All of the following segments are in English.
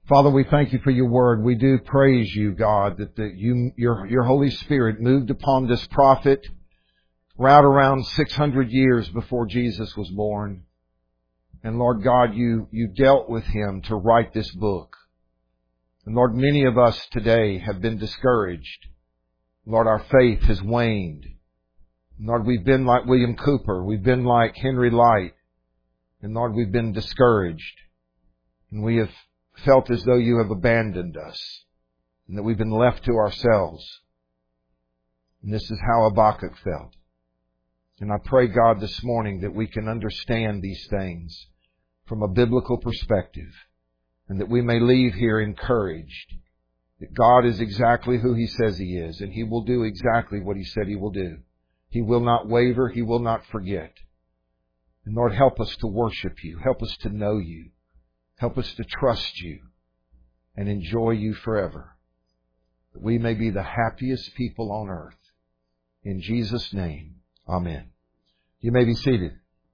Father, we thank you for your word. We do praise you, God, that your Holy Spirit moved upon this prophet right around 600 years before Jesus was born. And Lord God, you dealt with him to write this book. And Lord, many of us today have been discouraged. Lord, our faith has waned. Lord, we've been like William Cooper. We've been like Henry Light. And Lord, we've been discouraged. And we have felt as though you have abandoned us and that we've been left to ourselves. And this is how Habakkuk felt. And I pray, God, this morning that we can understand these things from a biblical perspective and that we may leave here encouraged that God is exactly who He says He is, and He will do exactly what He said He will do. He will not waver. He will not forget. And Lord, help us to worship you. Help us to know you. Help us to trust you and enjoy you forever. That we may be the happiest people on earth. In Jesus' name, amen. You may be seated.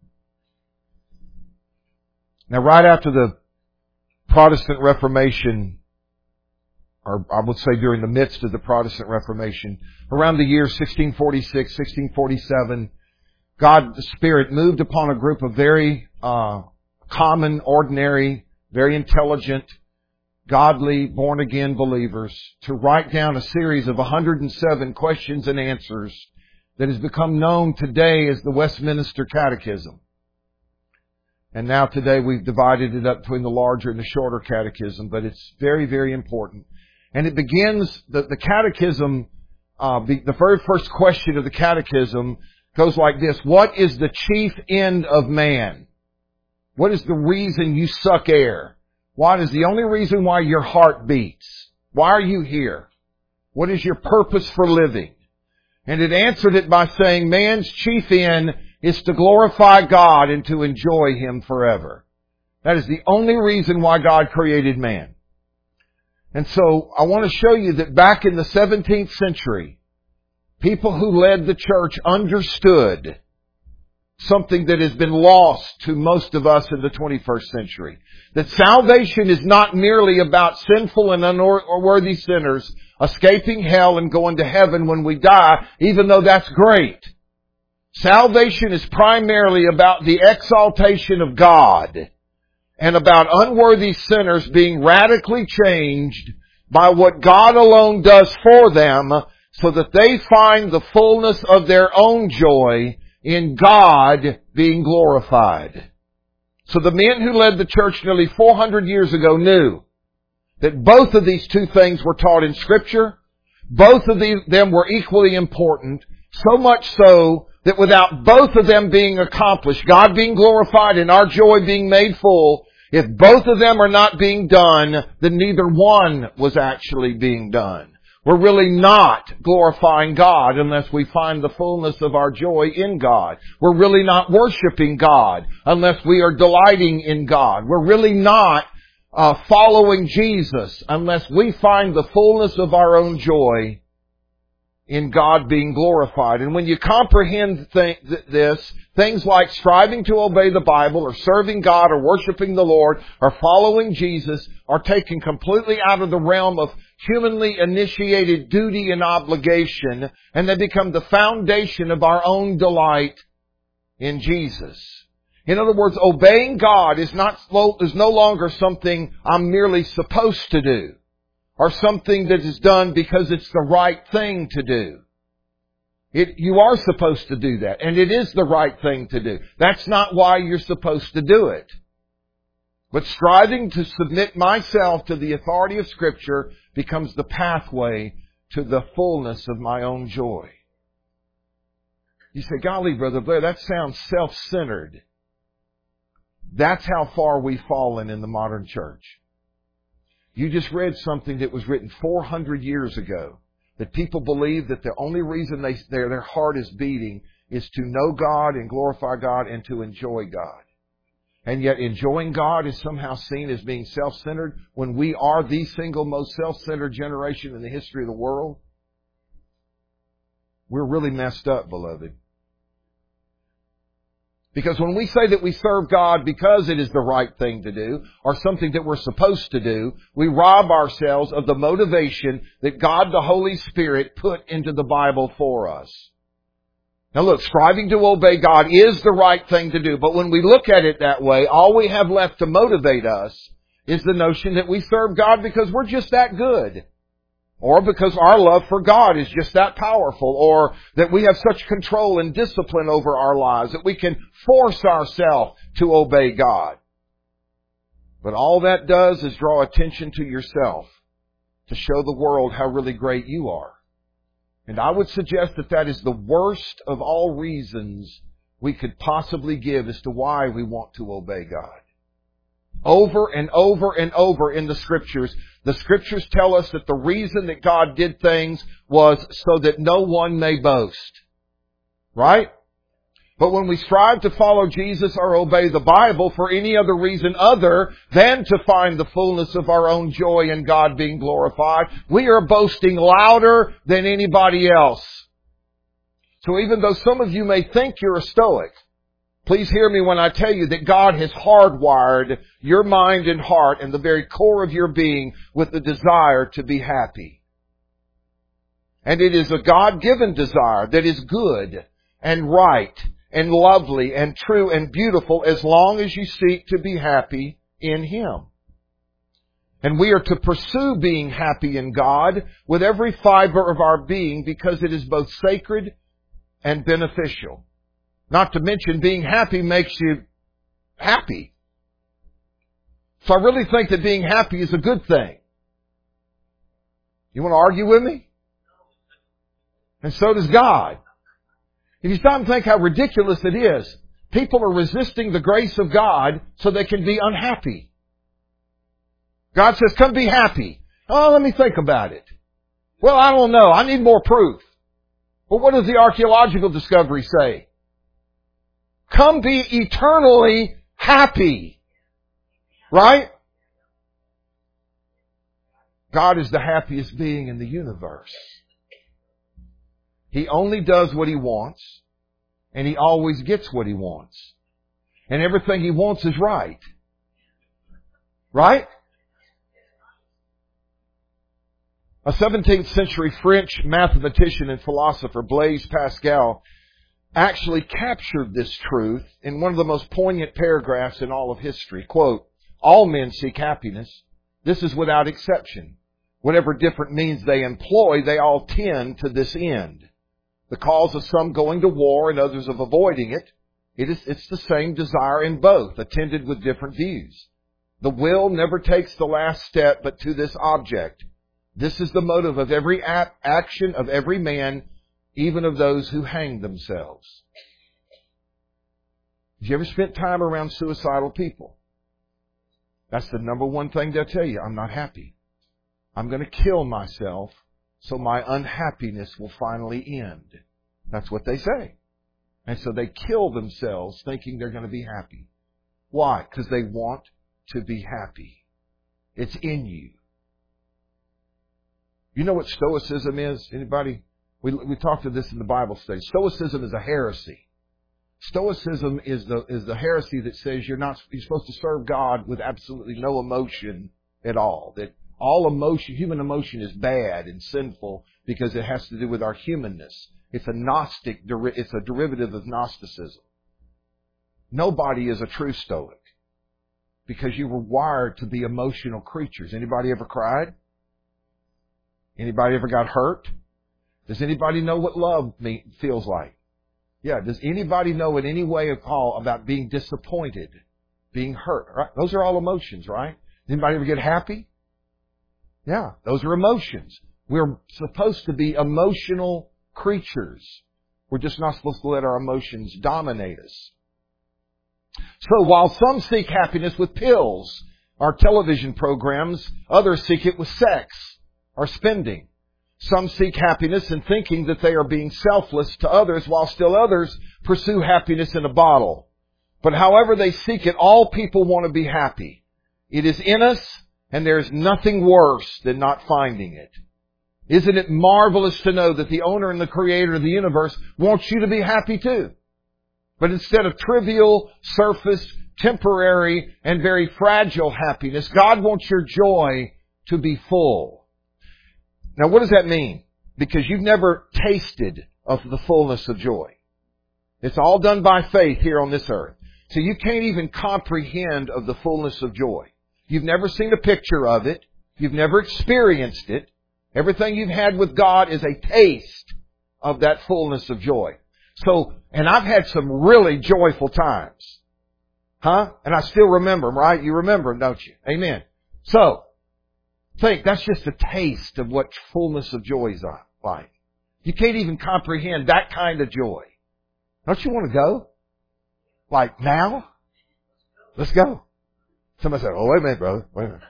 Now, right after the Protestant Reformation, or I would say during the midst of the Protestant Reformation, around the year 1646, 1647, God, the Spirit, moved upon a group of very common, ordinary, very intelligent, godly, born-again believers to write down a series of 107 questions and answers that has become known today as the Westminster Catechism. And now today we've divided it up between the larger and the shorter catechism, but it's very, very important. And it begins, the catechism, the very first question of the catechism goes like this: what is the chief end of man? What is the reason you suck air? What is the only reason why your heart beats? Why are you here? What is your purpose for living? And it answered it by saying man's chief end is to glorify God and to enjoy Him forever. That is the only reason why God created man. And so I want to show you that back in the 17th century, people who led the church understood something that has been lost to most of us in the 21st century. That salvation is not merely about sinful and unworthy sinners escaping hell and going to heaven when we die, even though that's great. Salvation is primarily about the exaltation of God and about unworthy sinners being radically changed by what God alone does for them so that they find the fullness of their own joy in God being glorified. So the men who led the church nearly 400 years ago knew that both of these two things were taught in Scripture. Both of them were equally important, so much so that without both of them being accomplished, God being glorified and our joy being made full, if both of them are not being done, then neither one was actually being done. We're really not glorifying God unless we find the fullness of our joy in God. We're really not worshiping God unless we are delighting in God. We're really not following Jesus unless we find the fullness of our own joy in God being glorified. And when you comprehend this, things like striving to obey the Bible or serving God or worshiping the Lord or following Jesus are taken completely out of the realm of humanly initiated duty and obligation, and they become the foundation of our own delight in Jesus. In other words, obeying God is no longer something I'm merely supposed to do, or something that is done because it's the right thing to do. You are supposed to do that, and it is the right thing to do. That's not why you're supposed to do it. But striving to submit myself to the authority of Scripture becomes the pathway to the fullness of my own joy. You say, golly, Brother Blair, that sounds self-centered. That's how far we've fallen in the modern church. You just read something that was written 400 years ago, that people believe that the only reason their heart is beating is to know God and glorify God and to enjoy God. And yet enjoying God is somehow seen as being self-centered when we are the single most self-centered generation in the history of the world. We're really messed up, beloved. Because when we say that we serve God because it is the right thing to do, or something that we're supposed to do, we rob ourselves of the motivation that God the Holy Spirit put into the Bible for us. Now look, striving to obey God is the right thing to do, but when we look at it that way, all we have left to motivate us is the notion that we serve God because we're just that good. Or because our love for God is just that powerful, or that we have such control and discipline over our lives that we can force ourselves to obey God. But all that does is draw attention to yourself to show the world how really great you are. And I would suggest that that is the worst of all reasons we could possibly give as to why we want to obey God. Over and over and over in the Scriptures tell us that the reason that God did things was so that no one may boast. Right? But when we strive to follow Jesus or obey the Bible for any other reason other than to find the fullness of our own joy in God being glorified, we are boasting louder than anybody else. So even though some of you may think you're a Stoic, please hear me when I tell you that God has hardwired your mind and heart and the very core of your being with the desire to be happy. And it is a God-given desire that is good and right and lovely and true and beautiful as long as you seek to be happy in Him. And we are to pursue being happy in God with every fiber of our being because it is both sacred and beneficial. Not to mention being happy makes you happy. So I really think that being happy is a good thing. You want to argue with me? And so does God. If you stop and think how ridiculous it is, people are resisting the grace of God so they can be unhappy. God says, come be happy. Oh, let me think about it. Well, I don't know. I need more proof. Well, what does the archaeological discovery say? Come be eternally happy. Right? God is the happiest being in the universe. He only does what He wants, and He always gets what He wants. And everything He wants is right. Right? A 17th century French mathematician and philosopher, Blaise Pascal, actually captured this truth in one of the most poignant paragraphs in all of history. Quote, all men seek happiness. This is without exception. Whatever different means they employ, they all tend to this end. The cause of some going to war and others of avoiding it, it's the same desire in both, attended with different views. The will never takes the last step but to this object. This is the motive of every action of every man, even of those who hang themselves. Have you ever spent time around suicidal people? That's the number one thing they'll tell you. I'm not happy. I'm going to kill myself so my unhappiness will finally end. That's what they say. And so they kill themselves thinking they're going to be happy. Why? Because they want to be happy. It's in you. You know what Stoicism is? Anybody? We talked to this in the Bible study. Stoicism is a heresy. Stoicism is the heresy that says you're supposed to serve God with absolutely no emotion at all. That all emotion, human emotion, is bad and sinful because it has to do with our humanness. It's it's a derivative of Gnosticism. Nobody is a true Stoic because you were wired to be emotional creatures. Anybody ever cried? Anybody ever got hurt? Does anybody know what love feels like? Yeah. Does anybody know in any way at all about being disappointed, being hurt? Right? Those are all emotions, right? Anybody ever get happy? Yeah. Those are emotions. We're supposed to be emotional creatures. We're just not supposed to let our emotions dominate us. So while some seek happiness with pills or television programs, others seek it with sex or spending. Some seek happiness in thinking that they are being selfless to others, while still others pursue happiness in a bottle. But however they seek it, all people want to be happy. It is in us, and there is nothing worse than not finding it. Isn't it marvelous to know that the owner and the creator of the universe wants you to be happy too? But instead of trivial, surface, temporary, and very fragile happiness, God wants your joy to be full. Now, what does that mean? Because you've never tasted of the fullness of joy. It's all done by faith here on this earth. So you can't even comprehend of the fullness of joy. You've never seen a picture of it. You've never experienced it. Everything you've had with God is a taste of that fullness of joy. So, and I've had some really joyful times. Huh? And I still remember them, right? You remember them, don't you? Amen. So, think, that's just a taste of what fullness of joy is like. You can't even comprehend that kind of joy. Don't you want to go? Like now? Let's go. Somebody said, oh, wait a minute, brother. Wait a minute.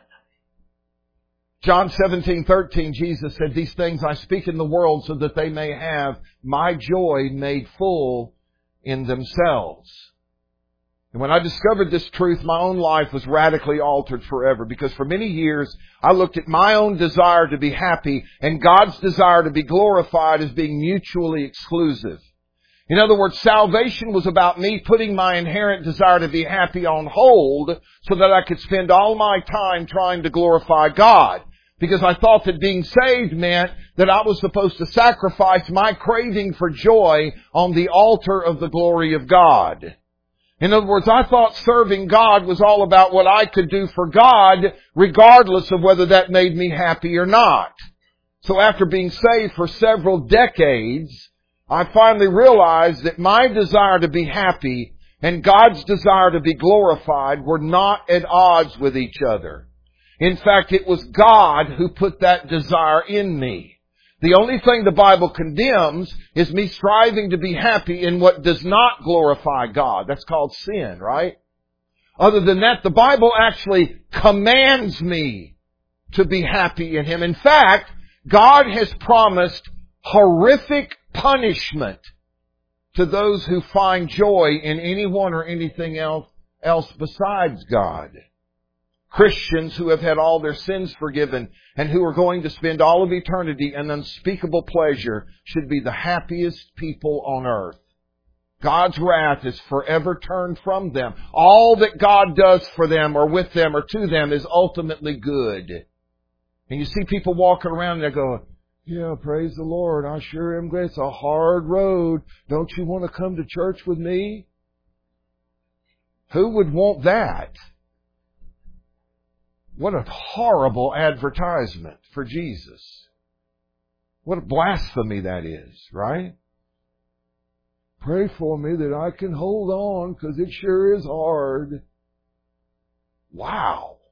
John 17:13, Jesus said, these things I speak in the world so that they may have my joy made full in themselves. And when I discovered this truth, my own life was radically altered forever. Because for many years, I looked at my own desire to be happy and God's desire to be glorified as being mutually exclusive. In other words, salvation was about me putting my inherent desire to be happy on hold so that I could spend all my time trying to glorify God. Because I thought that being saved meant that I was supposed to sacrifice my craving for joy on the altar of the glory of God. In other words, I thought serving God was all about what I could do for God, regardless of whether that made me happy or not. So after being saved for several decades, I finally realized that my desire to be happy and God's desire to be glorified were not at odds with each other. In fact, it was God who put that desire in me. The only thing the Bible condemns is me striving to be happy in what does not glorify God. That's called sin, right? Other than that, the Bible actually commands me to be happy in Him. In fact, God has promised horrific punishment to those who find joy in anyone or anything else besides God. Christians who have had all their sins forgiven and who are going to spend all of eternity in unspeakable pleasure should be the happiest people on earth. God's wrath is forever turned from them. All that God does for them or with them or to them is ultimately good. And you see people walking around and they're going, yeah, praise the Lord. I sure am glad. It's a hard road. Don't you want to come to church with me? Who would want that? What a horrible advertisement for Jesus. What a blasphemy that is, right? Pray for me that I can hold on because it sure is hard. Wow.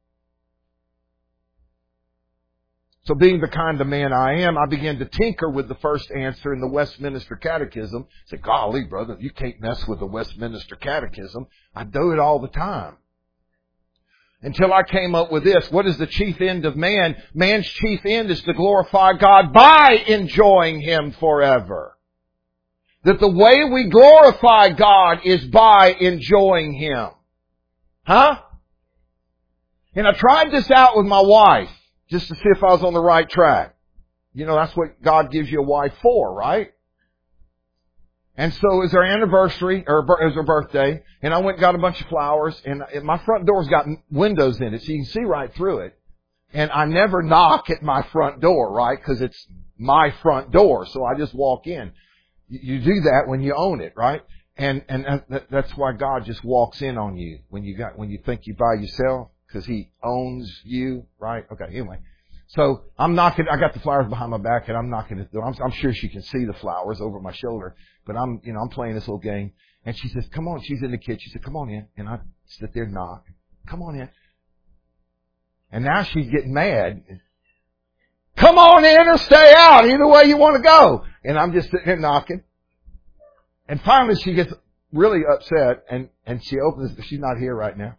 So being the kind of man I am, I began to tinker with the first answer in the Westminster Catechism. I said, golly, brother, you can't mess with the Westminster Catechism. I do it all the time. Until I came up with this. What is the chief end of man? Man's chief end is to glorify God by enjoying Him forever. That the way we glorify God is by enjoying Him. Huh? And I tried this out with my wife just to see if I was on the right track. You know, that's what God gives you a wife for, right? And so it was our anniversary, or it was her birthday, and I went and got a bunch of flowers, and my front door's got windows in it, so you can see right through it. And I never knock at my front door, right? Because it's my front door, so I just walk in. You do that when you own it, right? And that's why God just walks in on you when you think you by yourself, because He owns you, right? Okay, anyway. So I'm knocking, I got the flowers behind my back and I'm knocking at the door. I'm sure she can see the flowers over my shoulder, but I'm playing this little game. And she says, come on, she's in the kitchen. She said, come on in. And I sit there and knock. Come on in. And now she's getting mad. Come on in or stay out, either way you want to go. And I'm just sitting there knocking. And finally she gets really upset and she opens, she's not here right now.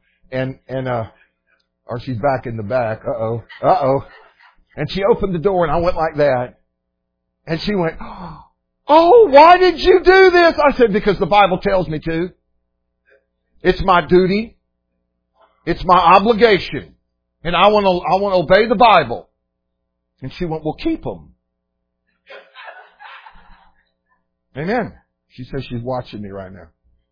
Or she's back in the back. Uh-oh. And she opened the door and I went like that. And she went, oh, why did you do this? I said, because the Bible tells me to. It's my duty. It's my obligation. And I want to obey the Bible. And she went, well, keep them. Amen. She says she's watching me right now.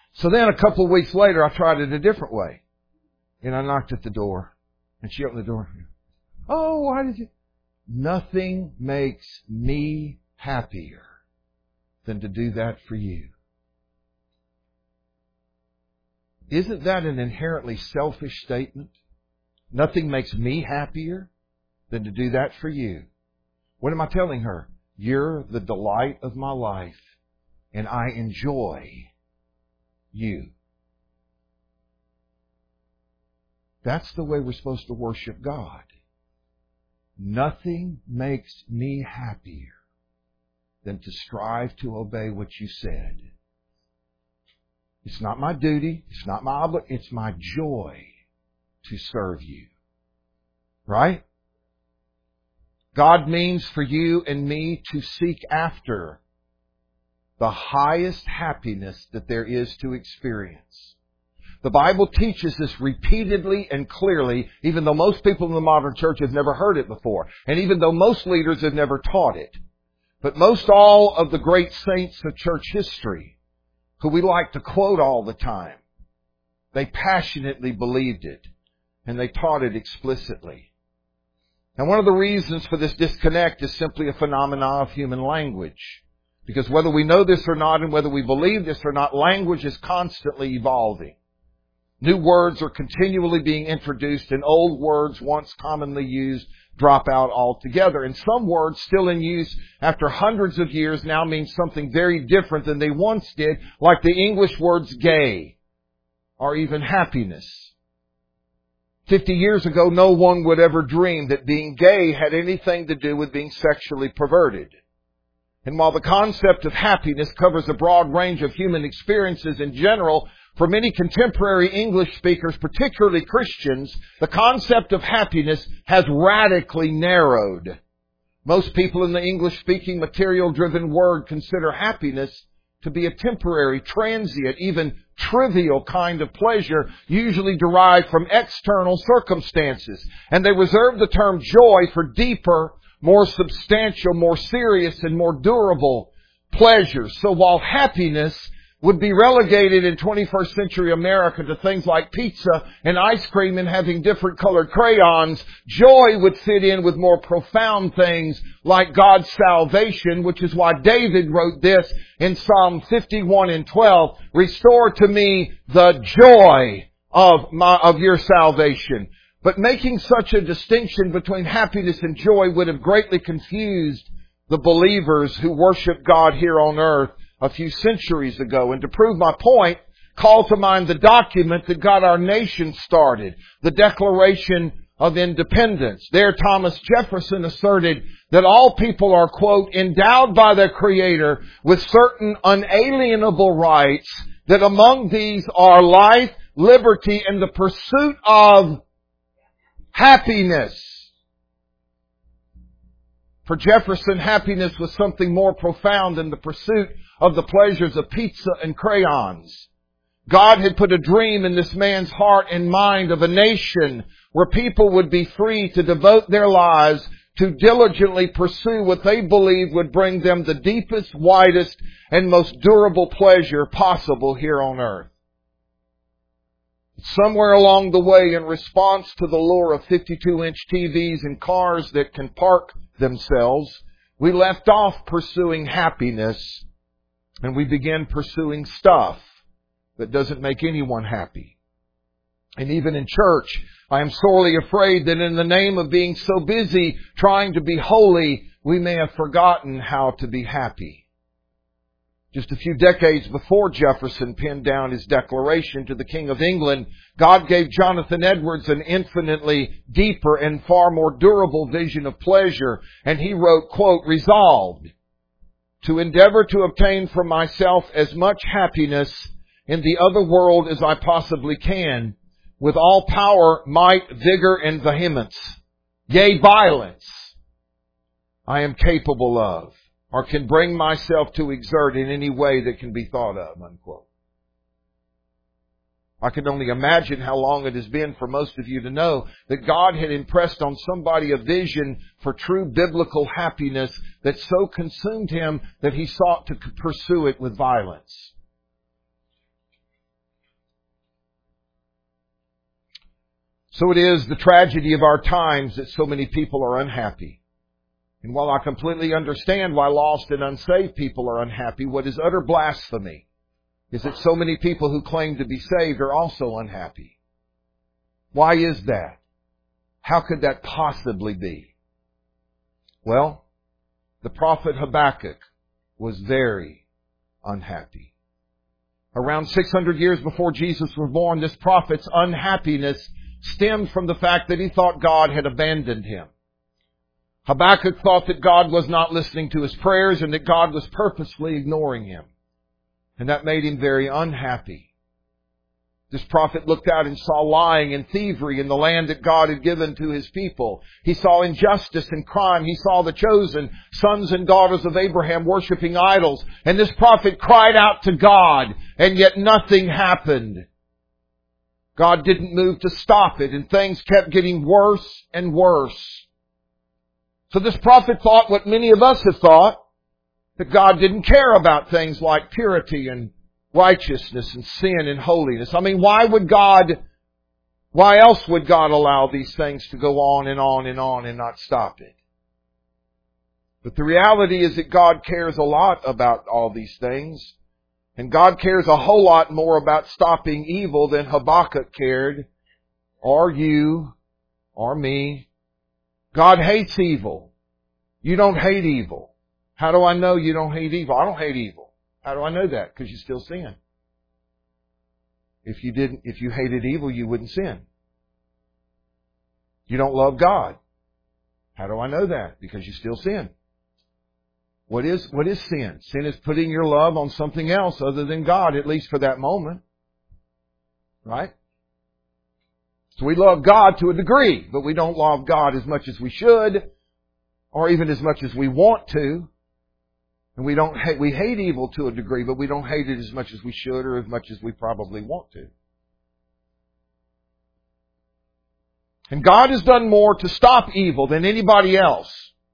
So then a couple of weeks later, I tried it a different way. And I knocked at the door. And she opened the door. Oh, why did you? Nothing makes me happier than to do that for you. Isn't that an inherently selfish statement? Nothing makes me happier than to do that for you. What am I telling her? You're the delight of my life, and I enjoy you. That's the way we're supposed to worship God. Nothing makes me happier than to strive to obey what you said. It's not my duty. It's not my obligation. It's my joy to serve you. Right? God means for you and me to seek after the highest happiness that there is to experience. The Bible teaches this repeatedly and clearly, even though most people in the modern church have never heard it before, and even though most leaders have never taught it. But most all of the great saints of church history, who we like to quote all the time, they passionately believed it, and they taught it explicitly. And one of the reasons for this disconnect is simply a phenomenon of human language. Because whether we know this or not, and whether we believe this or not, language is constantly evolving. New words are continually being introduced, and old words once commonly used drop out altogether. And some words still in use after hundreds of years now mean something very different than they once did, like the English words gay or even happiness. 50 years ago, no one would ever dream that being gay had anything to do with being sexually perverted. And while the concept of happiness covers a broad range of human experiences in general, for many contemporary English speakers, particularly Christians, the concept of happiness has radically narrowed. Most people in the English-speaking, material-driven world consider happiness to be a temporary, transient, even trivial kind of pleasure, usually derived from external circumstances. And they reserve the term joy for deeper, more substantial, more serious, and more durable pleasures. So while happiness would be relegated in 21st century America to things like pizza and ice cream and having different colored crayons, joy would fit in with more profound things like God's salvation, which is why David wrote this in Psalm 51:12, "Restore to me the joy of your salvation." But making such a distinction between happiness and joy would have greatly confused the believers who worship God here on earth a few centuries ago. And to prove my point, call to mind the document that got our nation started, the Declaration of Independence. There, Thomas Jefferson asserted that all people are, quote, endowed by their Creator with certain unalienable rights, that among these are life, liberty, and the pursuit of happiness. For Jefferson, happiness was something more profound than the pursuit of the pleasures of pizza and crayons. God had put a dream in this man's heart and mind of a nation where people would be free to devote their lives to diligently pursue what they believed would bring them the deepest, widest, and most durable pleasure possible here on earth. Somewhere along the way, in response to the lure of 52-inch TVs and cars that can park themselves, we left off pursuing happiness and we began pursuing stuff that doesn't make anyone happy. And even in church, I am sorely afraid that in the name of being so busy trying to be holy, we may have forgotten how to be happy. Just a few decades before Jefferson penned down his declaration to the King of England, God gave Jonathan Edwards an infinitely deeper and far more durable vision of pleasure. And he wrote, quote, "Resolved to endeavor to obtain for myself as much happiness in the other world as I possibly can, with all power, might, vigor, and vehemence, yea, violence, I am capable of, or can bring myself to exert in any way that can be thought of," unquote. I can only imagine how long it has been for most of you to know that God had impressed on somebody a vision for true biblical happiness that so consumed him that he sought to pursue it with violence. So it is the tragedy of our times that so many people are unhappy. And while I completely understand why lost and unsaved people are unhappy, what is utter blasphemy is that so many people who claim to be saved are also unhappy. Why is that? How could that possibly be? Well, the prophet Habakkuk was very unhappy. Around 600 years before Jesus was born, this prophet's unhappiness stemmed from the fact that he thought God had abandoned him. Habakkuk thought that God was not listening to his prayers and that God was purposefully ignoring him. And that made him very unhappy. This prophet looked out and saw lying and thievery in the land that God had given to His people. He saw injustice and crime. He saw the chosen sons and daughters of Abraham worshiping idols. And this prophet cried out to God, and yet nothing happened. God didn't move to stop it, and things kept getting worse and worse. So this prophet thought what many of us have thought, that God didn't care about things like purity and righteousness and sin and holiness. I mean, why else would God allow these things to go on and on and on and not stop it? But the reality is that God cares a lot about all these things. And God cares a whole lot more about stopping evil than Habakkuk cared, or you, or me. God hates evil. You don't hate evil. How do I know you don't hate evil? I don't hate evil. How do I know that? Because you still sin. If you hated evil, you wouldn't sin. You don't love God. How do I know that? Because you still sin. What is sin? Sin is putting your love on something else other than God, at least for that moment. Right? So we love God to a degree, but we don't love God as much as we should, or even as much as we want to. And we hate evil to a degree, but we don't hate it as much as we should or as much as we probably want to. And God has done more to stop evil than anybody else.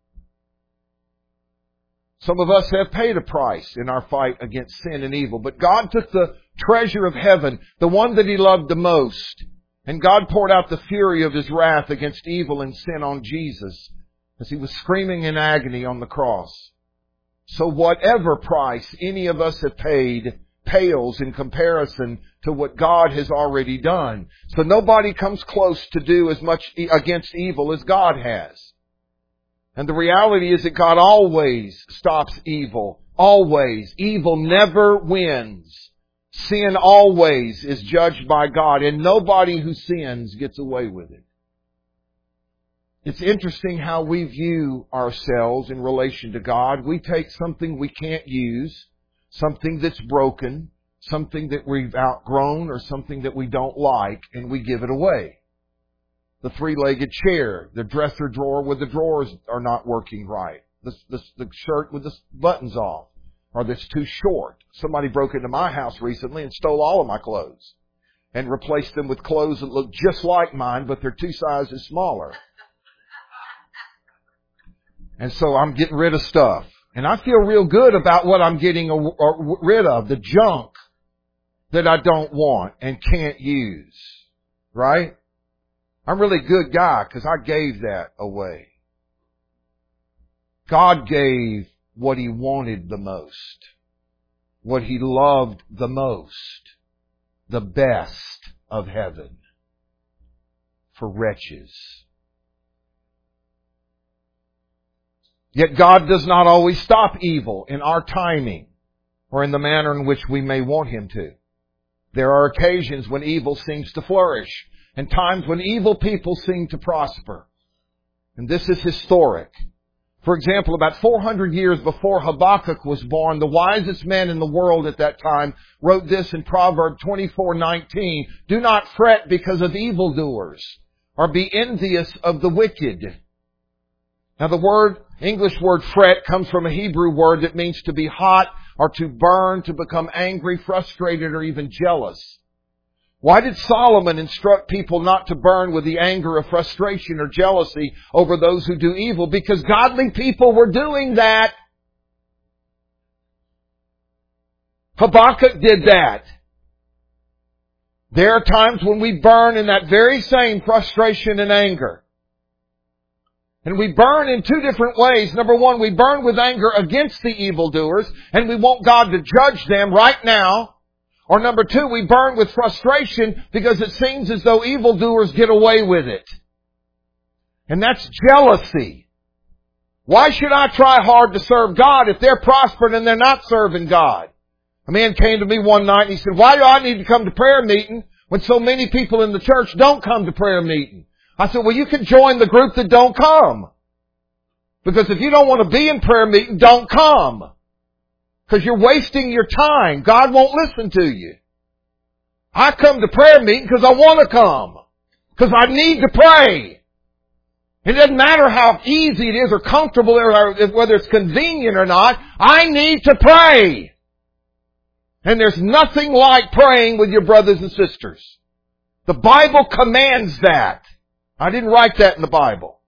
Some of us have paid a price in our fight against sin and evil, but God took the treasure of heaven, the one that He loved the most, and God poured out the fury of His wrath against evil and sin on Jesus as He was screaming in agony on the cross. So whatever price any of us have paid pales in comparison to what God has already done. So nobody comes close to do as much against evil as God has. And the reality is that God always stops evil. Always. Evil never wins. Sin always is judged by God, and nobody who sins gets away with it. It's interesting how we view ourselves in relation to God. We take something we can't use, something that's broken, something that we've outgrown, or something that we don't like, and we give it away. The three-legged chair, the dresser drawer where the drawers are not working right, the shirt with the buttons off, or that's too short. Somebody broke into my house recently and stole all of my clothes and replaced them with clothes that look just like mine, but they're 2 sizes smaller. And so I'm getting rid of stuff. And I feel real good about what I'm getting rid of, the junk that I don't want and can't use. Right? I'm a really good guy because I gave that away. God gave what He wanted the most, what He loved the most, the best of heaven for wretches. Yet God does not always stop evil in our timing or in the manner in which we may want Him to. There are occasions when evil seems to flourish and times when evil people seem to prosper. And this is historic. For example, about 400 years before Habakkuk was born, the wisest man in the world at that time wrote this in Proverbs 24:19, "Do not fret because of evildoers, or be envious of the wicked." Now the English word fret comes from a Hebrew word that means to be hot or to burn, to become angry, frustrated, or even jealous. Why did Solomon instruct people not to burn with the anger of frustration or jealousy over those who do evil? Because godly people were doing that. Habakkuk did that. There are times when we burn in that very same frustration and anger. And we burn in two different ways. Number one, we burn with anger against the evildoers, and we want God to judge them right now. Or number two, we burn with frustration because it seems as though evildoers get away with it. And that's jealousy. Why should I try hard to serve God if they're prospering and they're not serving God? A man came to me one night and he said, why do I need to come to prayer meeting when so many people in the church don't come to prayer meeting? I said, well, you can join the group that don't come. Because if you don't want to be in prayer meeting, don't come. Because you're wasting your time. God won't listen to you. I come to prayer meeting because I want to come. Because I need to pray. It doesn't matter how easy it is or comfortable or whether it's convenient or not. I need to pray. And there's nothing like praying with your brothers and sisters. The Bible commands that. I didn't write that in the Bible.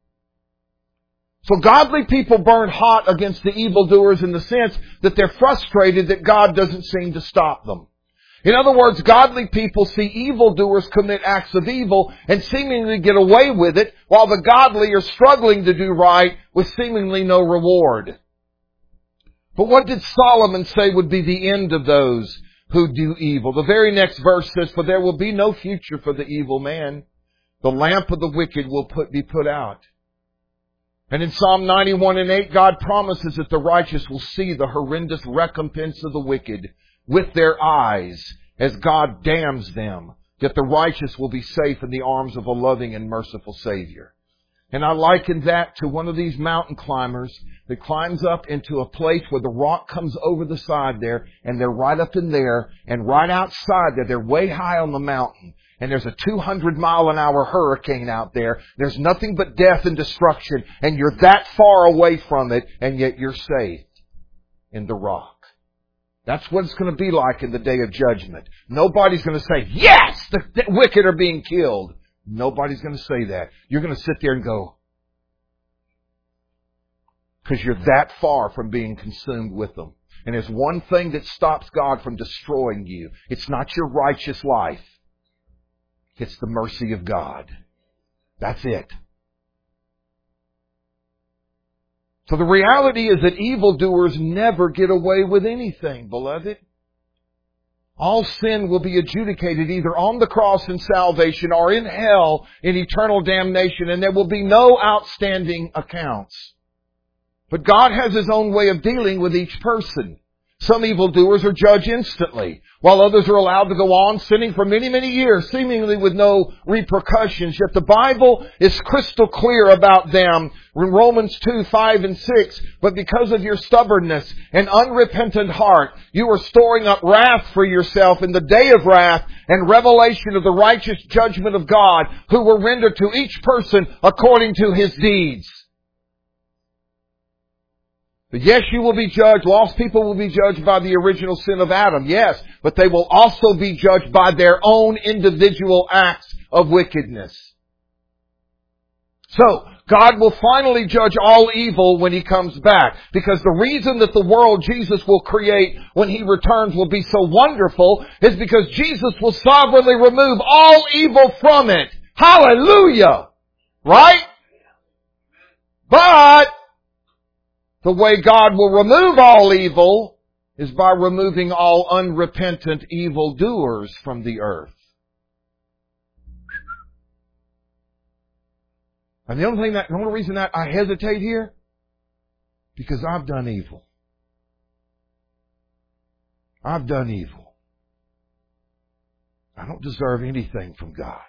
So godly people burn hot against the evildoers in the sense that they're frustrated that God doesn't seem to stop them. In other words, godly people see evildoers commit acts of evil and seemingly get away with it, while the godly are struggling to do right with seemingly no reward. But what did Solomon say would be the end of those who do evil? The very next verse says, for there will be no future for the evil man. The lamp of the wicked will be put out. And in Psalm 91:8, God promises that the righteous will see the horrendous recompense of the wicked with their eyes as God damns them, yet the righteous will be safe in the arms of a loving and merciful Savior. And I liken that to one of these mountain climbers that climbs up into a place where the rock comes over the side there, and they're right up in there, and right outside there, they're way high on the mountain. And there's a 200-mile-an-hour hurricane out there. There's nothing but death and destruction. And you're that far away from it, and yet you're saved in the rock. That's what it's going to be like in the day of judgment. Nobody's going to say, yes, the wicked are being killed. Nobody's going to say that. You're going to sit there and go, because you're that far from being consumed with them. And there's one thing that stops God from destroying you. It's not your righteous life. It's the mercy of God. That's it. So the reality is that evildoers never get away with anything, beloved. All sin will be adjudicated either on the cross in salvation or in hell in eternal damnation, and there will be no outstanding accounts. But God has His own way of dealing with each person. Some evildoers are judged instantly, while others are allowed to go on sinning for many, many years, seemingly with no repercussions. Yet the Bible is crystal clear about them in Romans 2:5-6. But because of your stubbornness and unrepentant heart, you are storing up wrath for yourself in the day of wrath and revelation of the righteous judgment of God, who will render to each person according to his deeds. But yes, you will be judged. Lost people will be judged by the original sin of Adam. Yes, but they will also be judged by their own individual acts of wickedness. So, God will finally judge all evil when He comes back. Because the reason that the world Jesus will create when He returns will be so wonderful is because Jesus will sovereignly remove all evil from it. Hallelujah! Right? But the way God will remove all evil is by removing all unrepentant evildoers from the earth. And the only reason that I hesitate here, because I've done evil. I've done evil. I don't deserve anything from God.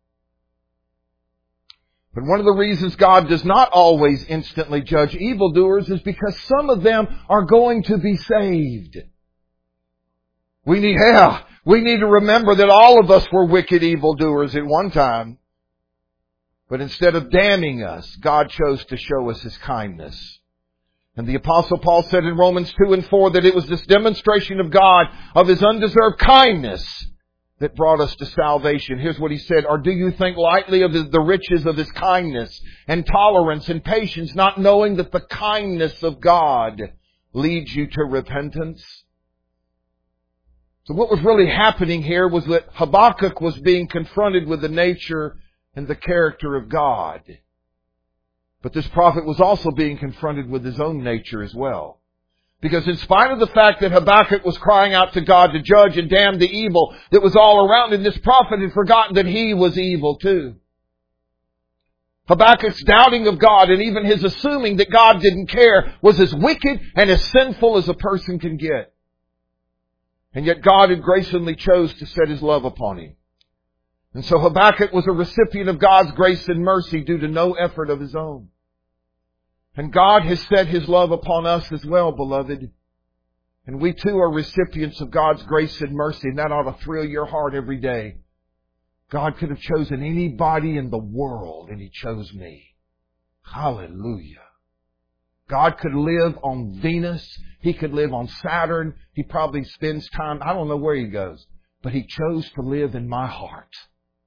But one of the reasons God does not always instantly judge evildoers is because some of them are going to be saved. We need to remember that all of us were wicked evildoers at one time. But instead of damning us, God chose to show us His kindness. And the Apostle Paul said in Romans 2:4 that it was this demonstration of God, of His undeserved kindness, that brought us to salvation. Here's what he said. Or do you think lightly of the riches of His kindness and tolerance and patience, not knowing that the kindness of God leads you to repentance? So what was really happening here was that Habakkuk was being confronted with the nature and the character of God. But this prophet was also being confronted with his own nature as well. Because in spite of the fact that Habakkuk was crying out to God to judge and damn the evil that was all around him, this prophet had forgotten that he was evil too. Habakkuk's doubting of God and even his assuming that God didn't care was as wicked and as sinful as a person can get. And yet God had graciously chose to set His love upon him. And so Habakkuk was a recipient of God's grace and mercy due to no effort of his own. And God has set His love upon us as well, beloved. And we too are recipients of God's grace and mercy, and that ought to thrill your heart every day. God could have chosen anybody in the world, and He chose me. Hallelujah. God could live on Venus. He could live on Saturn. He probably spends time, I don't know where He goes, but He chose to live in my heart.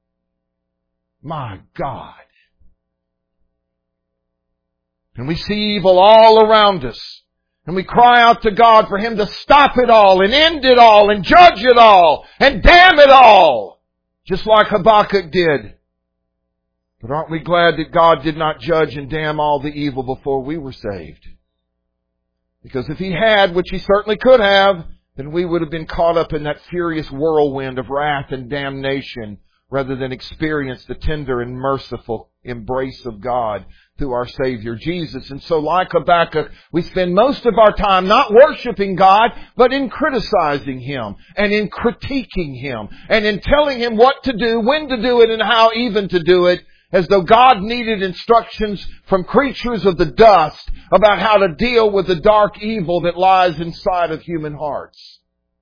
My God. And we see evil all around us. And we cry out to God for Him to stop it all and end it all and judge it all and damn it all. Just like Habakkuk did. But aren't we glad that God did not judge and damn all the evil before we were saved? Because if He had, which He certainly could have, then we would have been caught up in that furious whirlwind of wrath and damnation rather than experience the tender and merciful embrace of God through our Savior Jesus. And so like Habakkuk, we spend most of our time not worshiping God, but in criticizing Him and in critiquing Him and in telling Him what to do, when to do it, and how even to do it, as though God needed instructions from creatures of the dust about how to deal with the dark evil that lies inside of human hearts.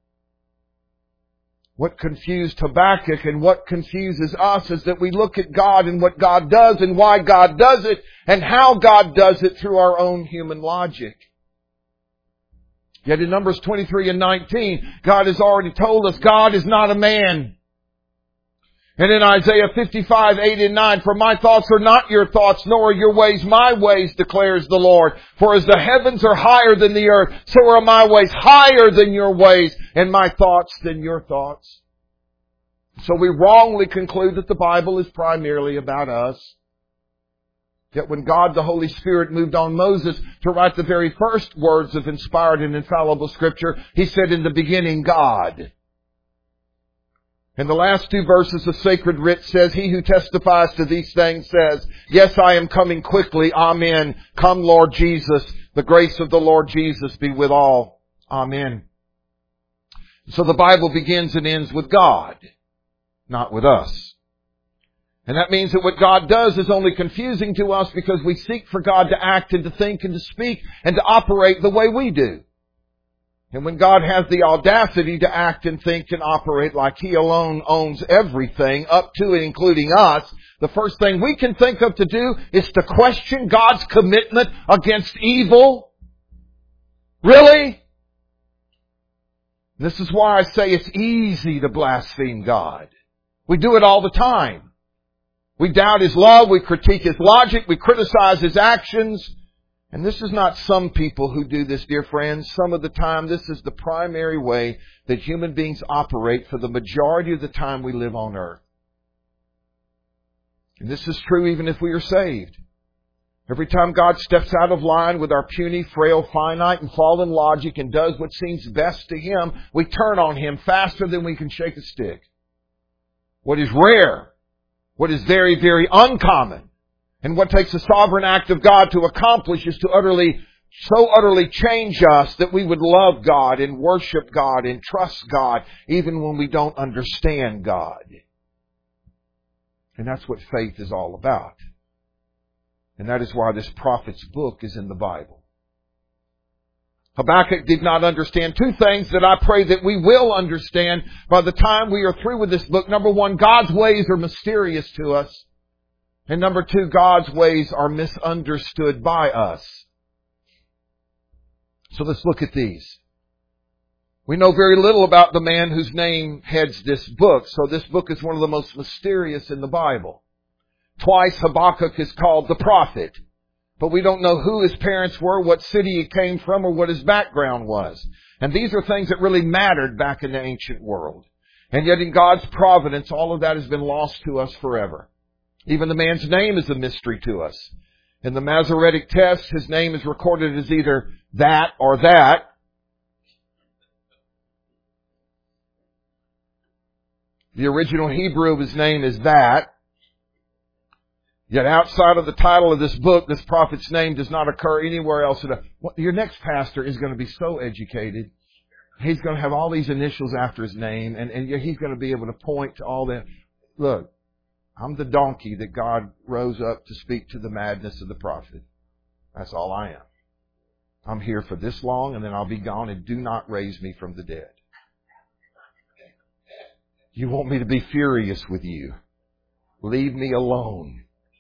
What confused Habakkuk and what confuses us is that we look at God and what God does and why God does it and how God does it through our own human logic. Yet in Numbers 23 and 19, God has already told us God is not a man. And in Isaiah 55, 8 and 9, for my thoughts are not your thoughts, nor are your ways my ways, declares the Lord. For as the heavens are higher than the earth, so are my ways higher than your ways, and my thoughts than your thoughts. So we wrongly conclude that the Bible is primarily about us. Yet when God the Holy Spirit moved on Moses to write the very first words of inspired and infallible Scripture, He said, in the beginning, God. And the last two verses of Sacred Writ says, He who testifies to these things says, yes, I am coming quickly. Amen. Come, Lord Jesus. The grace of the Lord Jesus be with all. Amen. So the Bible begins and ends with God, not with us. And that means that what God does is only confusing to us because we seek for God to act and to think and to speak and to operate the way we do. And when God has the audacity to act and think and operate like He alone owns everything, up to and including us, the first thing we can think of to do is to question God's commitment against evil. Really? This is why I say it's easy to blaspheme God. We do it all the time. We doubt His love, we critique His logic, we criticize His actions. And this is not some people who do this, dear friends. Some of the time, this is the primary way that human beings operate for the majority of the time we live on earth. And this is true even if we are saved. Every time God steps out of line with our puny, frail, finite, and fallen logic and does what seems best to Him, we turn on Him faster than we can shake a stick. What is rare, what is very, very uncommon, and what takes a sovereign act of God to accomplish is to so utterly change us that we would love God and worship God and trust God even when we don't understand God. And that's what faith is all about. And that is why this prophet's book is in the Bible. Habakkuk did not understand two things that I pray that we will understand by the time we are through with this book. Number one, God's ways are mysterious to us. And number two, God's ways are misunderstood by us. So let's look at these. We know very little about the man whose name heads this book. So this book is one of the most mysterious in the Bible. Twice Habakkuk is called the prophet. But we don't know who his parents were, what city he came from, or what his background was. And these are things that really mattered back in the ancient world. And yet in God's providence, all of that has been lost to us forever. Even the man's name is a mystery to us. In the Masoretic text, his name is recorded as either that or that. The original Hebrew of his name is that. Yet outside of the title of this book, this prophet's name does not occur anywhere else. Your next pastor is going to be so educated. He's going to have all these initials after his name, and he's going to be able to point to all that. Look, I'm the donkey that God rose up to speak to the madness of the prophet. That's all I am. I'm here for this long, and then I'll be gone, and do not raise me from the dead. You want me to be furious with you. Leave me alone.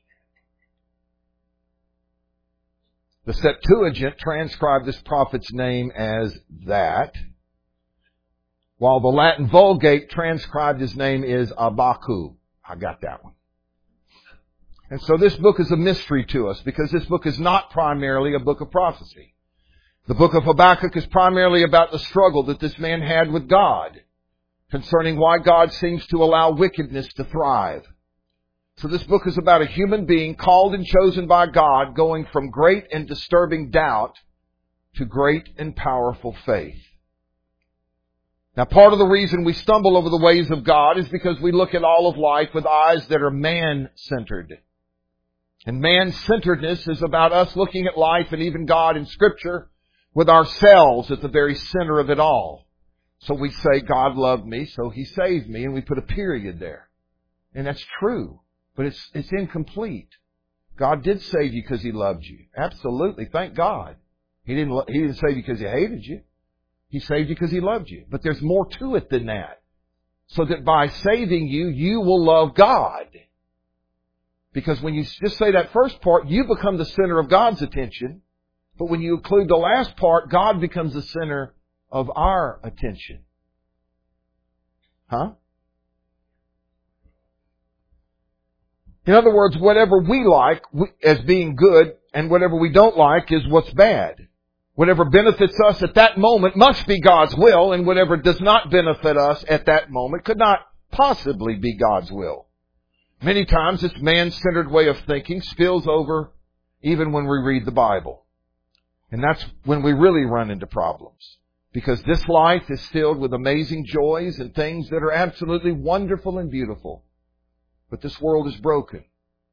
The Septuagint transcribed this prophet's name as that, while the Latin Vulgate transcribed his name as Habakkuk. I got that one. And so this book is a mystery to us because this book is not primarily a book of prophecy. The book of Habakkuk is primarily about the struggle that this man had with God concerning why God seems to allow wickedness to thrive. So this book is about a human being called and chosen by God going from great and disturbing doubt to great and powerful faith. Now, part of the reason we stumble over the ways of God is because we look at all of life with eyes that are man-centered. And man-centeredness is about us looking at life and even God in Scripture with ourselves at the very center of it all. So we say, God loved me, so He saved me, and we put a period there. And that's true. But it's incomplete. God did save you because He loved you. Absolutely. Thank God. He didn't save you because He hated you. He saved you because He loved you. But there's more to it than that. So that by saving you, you will love God. Because when you just say that first part, you become the center of God's attention. But when you include the last part, God becomes the center of our attention. Huh? In other words, whatever we like as being good and whatever we don't like is what's bad. Whatever benefits us at that moment must be God's will, and whatever does not benefit us at that moment could not possibly be God's will. Many times this man-centered way of thinking spills over even when we read the Bible. And that's when we really run into problems. Because this life is filled with amazing joys and things that are absolutely wonderful and beautiful. But this world is broken.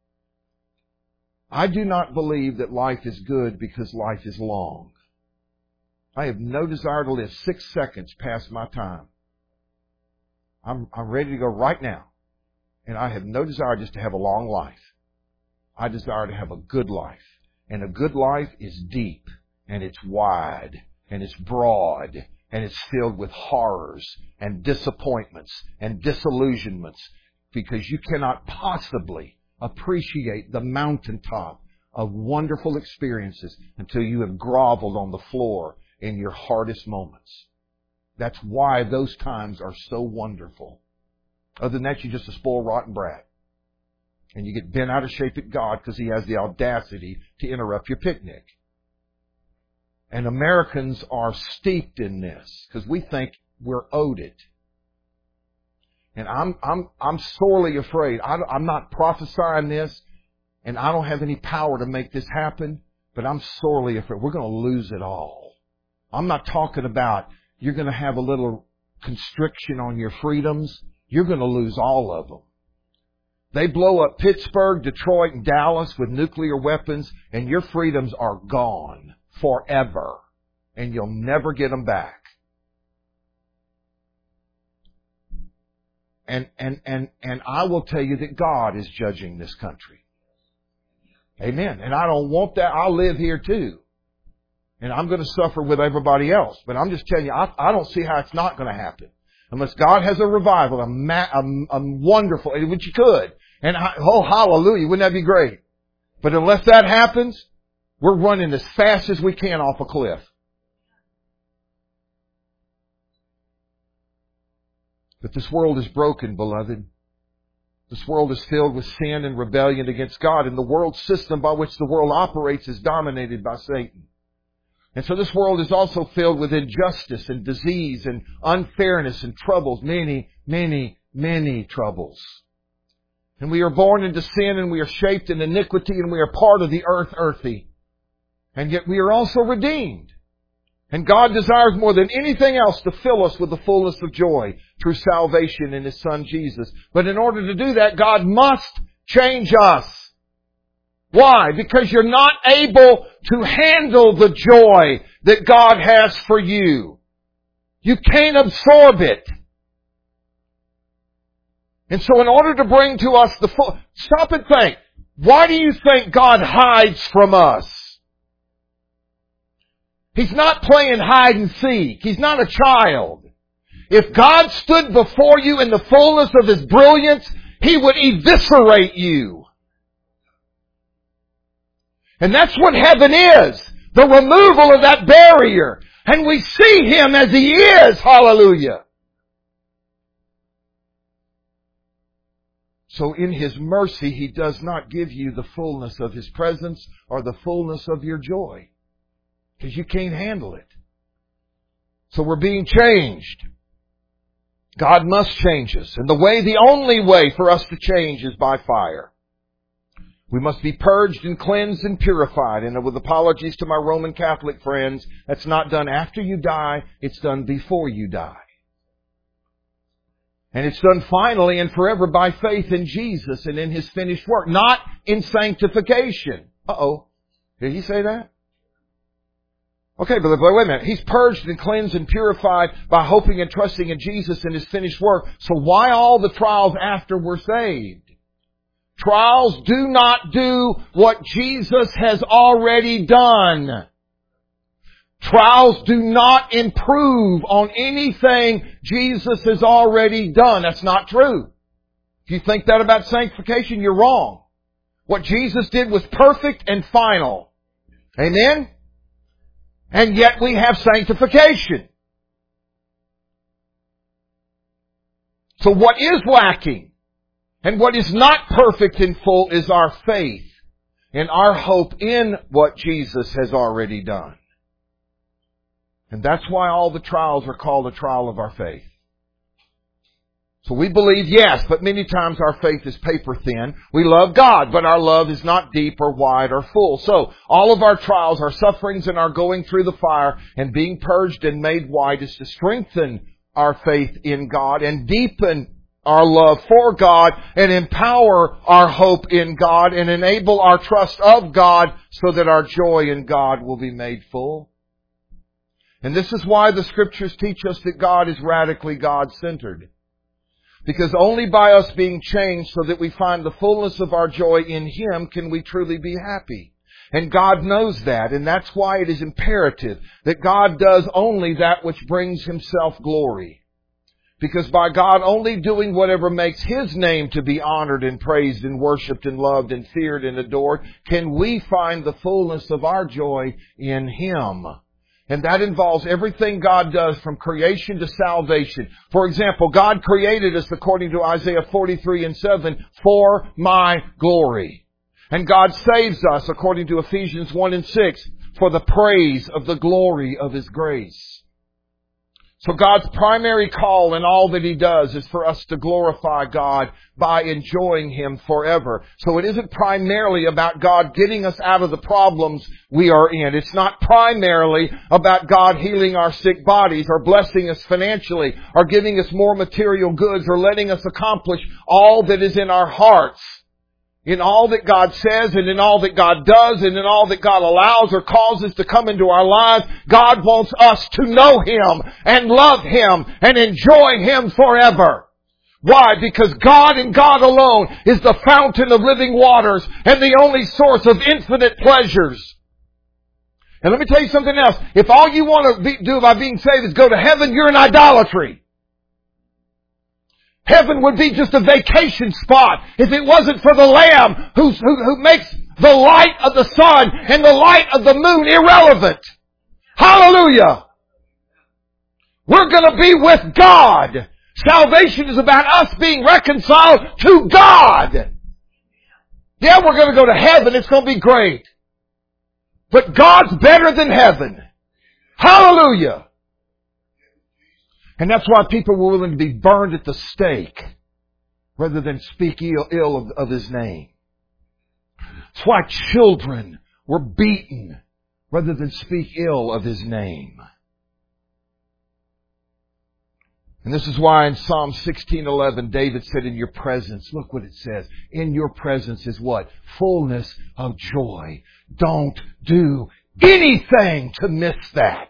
I do not believe that life is good because life is long. I have no desire to live 6 seconds past my time. I'm ready to go right now. And I have no desire just to have a long life. I desire to have a good life. And a good life is deep, and it's wide, and it's broad, and it's filled with horrors and disappointments and disillusionments. Because you cannot possibly appreciate the mountaintop of wonderful experiences until you have groveled on the floor in your hardest moments. That's why those times are so wonderful. Other than that, you're just a spoiled, rotten brat. And you get bent out of shape at God because He has the audacity to interrupt your picnic. And Americans are steeped in this because we think we're owed it. And I'm sorely afraid. I'm not prophesying this, and I don't have any power to make this happen, but I'm sorely afraid we're going to lose it all. I'm not talking about you're going to have a little constriction on your freedoms. You're going to lose all of them. They blow up Pittsburgh, Detroit, and Dallas with nuclear weapons, and your freedoms are gone forever, and you'll never get them back. And I will tell you that God is judging this country. Amen. And I don't want that. I live here too. And I'm going to suffer with everybody else. But I'm just telling you, I don't see how it's not going to happen. Unless God has a revival, a wonderful, which He could. And oh, hallelujah, wouldn't that be great? But unless that happens, we're running as fast as we can off a cliff. But this world is broken, beloved. This world is filled with sin and rebellion against God, and the world system by which the world operates is dominated by Satan. And so this world is also filled with injustice and disease and unfairness and troubles. Many, many, many troubles. And we are born into sin and we are shaped in iniquity and we are part of the earthy. And yet we are also redeemed. And God desires more than anything else to fill us with the fullness of joy through salvation in His Son Jesus. But in order to do that, God must change us. Why? Because you're not able to handle the joy that God has for you. You can't absorb it. And so in order to bring to us the full... Stop and think. Why do you think God hides from us? He's not playing hide and seek. He's not a child. If God stood before you in the fullness of His brilliance, He would eviscerate you. And that's what heaven is. The removal of that barrier. And we see Him as He is. Hallelujah. So in His mercy, He does not give you the fullness of His presence or the fullness of your joy. Because you can't handle it. So we're being changed. God must change us. And the only way for us to change is by fire. We must be purged and cleansed and purified. And with apologies to my Roman Catholic friends, that's not done after you die, it's done before you die. And it's done finally and forever by faith in Jesus and in His finished work, not in sanctification. Did He say that? Okay, but wait a minute. He's purged and cleansed and purified by hoping and trusting in Jesus and His finished work. So why all the trials after we're saved? Trials do not do what Jesus has already done. Trials do not improve on anything Jesus has already done. That's not true. If you think that about sanctification, you're wrong. What Jesus did was perfect and final. Amen? And yet we have sanctification. So what is lacking and what is not perfect and full is our faith and our hope in what Jesus has already done. And that's why all the trials are called a trial of our faith. So we believe, yes, but many times our faith is paper thin. We love God, but our love is not deep or wide or full. So all of our trials, our sufferings, and our going through the fire and being purged and made white is to strengthen our faith in God and deepen our love for God and empower our hope in God and enable our trust of God so that our joy in God will be made full. And this is why the Scriptures teach us that God is radically God-centered. Because only by us being changed so that we find the fullness of our joy in Him can we truly be happy. And God knows that, and that's why it is imperative that God does only that which brings Himself glory. Because by God only doing whatever makes His name to be honored and praised and worshipped and loved and feared and adored, can we find the fullness of our joy in Him. And that involves everything God does from creation to salvation. For example, God created us, according to Isaiah 43:7, for my glory. And God saves us, according to Ephesians 1:6, for the praise of the glory of His grace. So God's primary call in all that He does is for us to glorify God by enjoying Him forever. So it isn't primarily about God getting us out of the problems we are in. It's not primarily about God healing our sick bodies or blessing us financially or giving us more material goods or letting us accomplish all that is in our hearts. In all that God says and in all that God does and in all that God allows or causes to come into our lives, God wants us to know Him and love Him and enjoy Him forever. Why? Because God and God alone is the fountain of living waters and the only source of infinite pleasures. And let me tell you something else. If all you want to do by being saved is go to heaven, you're in idolatry. Heaven would be just a vacation spot if it wasn't for the Lamb who makes the light of the sun and the light of the moon irrelevant. Hallelujah! We're going to be with God. Salvation is about us being reconciled to God. Yeah, we're going to go to heaven. It's going to be great. But God's better than heaven. Hallelujah! And that's why people were willing to be burned at the stake rather than speak ill of His name. That's why children were beaten rather than speak ill of His name. And this is why in Psalm 16:11, David said, in your presence, look what it says, in your presence is what? Fullness of joy. Don't do anything to miss that.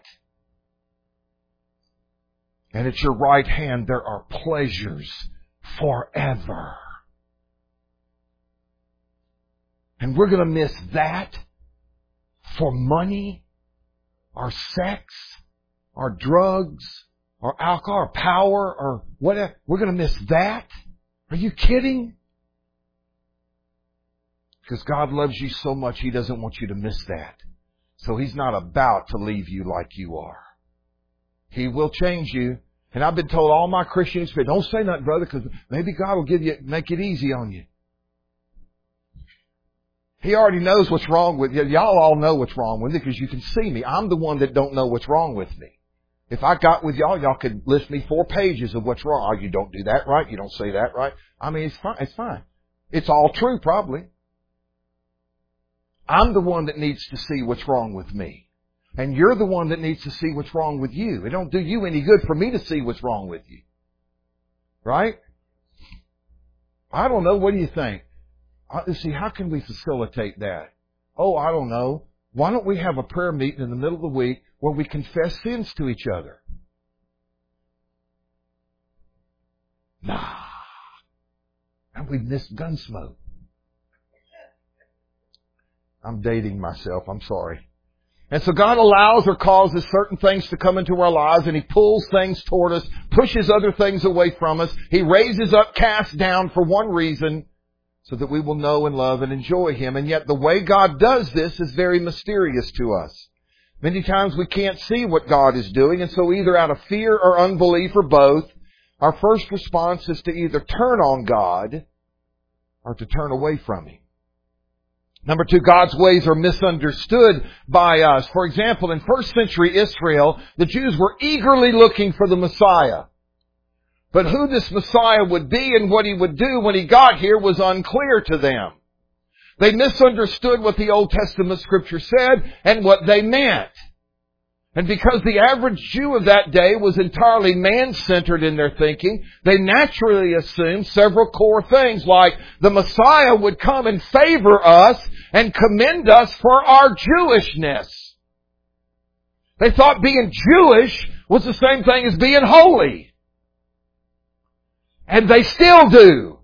And at your right hand there are pleasures forever. And we're going to miss that for money, or sex, or drugs, or alcohol, or power, or whatever. We're going to miss that? Are you kidding? Because God loves you so much, He doesn't want you to miss that. So He's not about to leave you like you are. He will change you. And I've been told all my Christians, don't say nothing, brother, because maybe God will make it easy on you. He already knows what's wrong with you. Y'all all know what's wrong with me because you can see me. I'm the one that don't know what's wrong with me. If I got with y'all could list me 4 pages of what's wrong. Oh, you don't do that right. You don't say that right. I mean, it's fine. It's fine. It's all true, probably. I'm the one that needs to see what's wrong with me. And you're the one that needs to see what's wrong with you. It don't do you any good for me to see what's wrong with you. Right? I don't know. What do you think? See, how can we facilitate that? Oh, I don't know. Why don't we have a prayer meeting in the middle of the week where we confess sins to each other? Nah. And we miss Gunsmoke. I'm dating myself. I'm sorry. And so God allows or causes certain things to come into our lives, and He pulls things toward us, pushes other things away from us. He raises up, casts down for one reason, so that we will know and love and enjoy Him. And yet the way God does this is very mysterious to us. Many times we can't see what God is doing, and so either out of fear or unbelief or both, our first response is to either turn on God or to turn away from Him. Number 2, God's ways are misunderstood by us. For example, in first century Israel, the Jews were eagerly looking for the Messiah. But who this Messiah would be and what He would do when He got here was unclear to them. They misunderstood what the Old Testament Scripture said and what they meant. And because the average Jew of that day was entirely man-centered in their thinking, they naturally assumed several core things like the Messiah would come and favor us and commend us for our Jewishness. They thought being Jewish was the same thing as being holy. And they still do.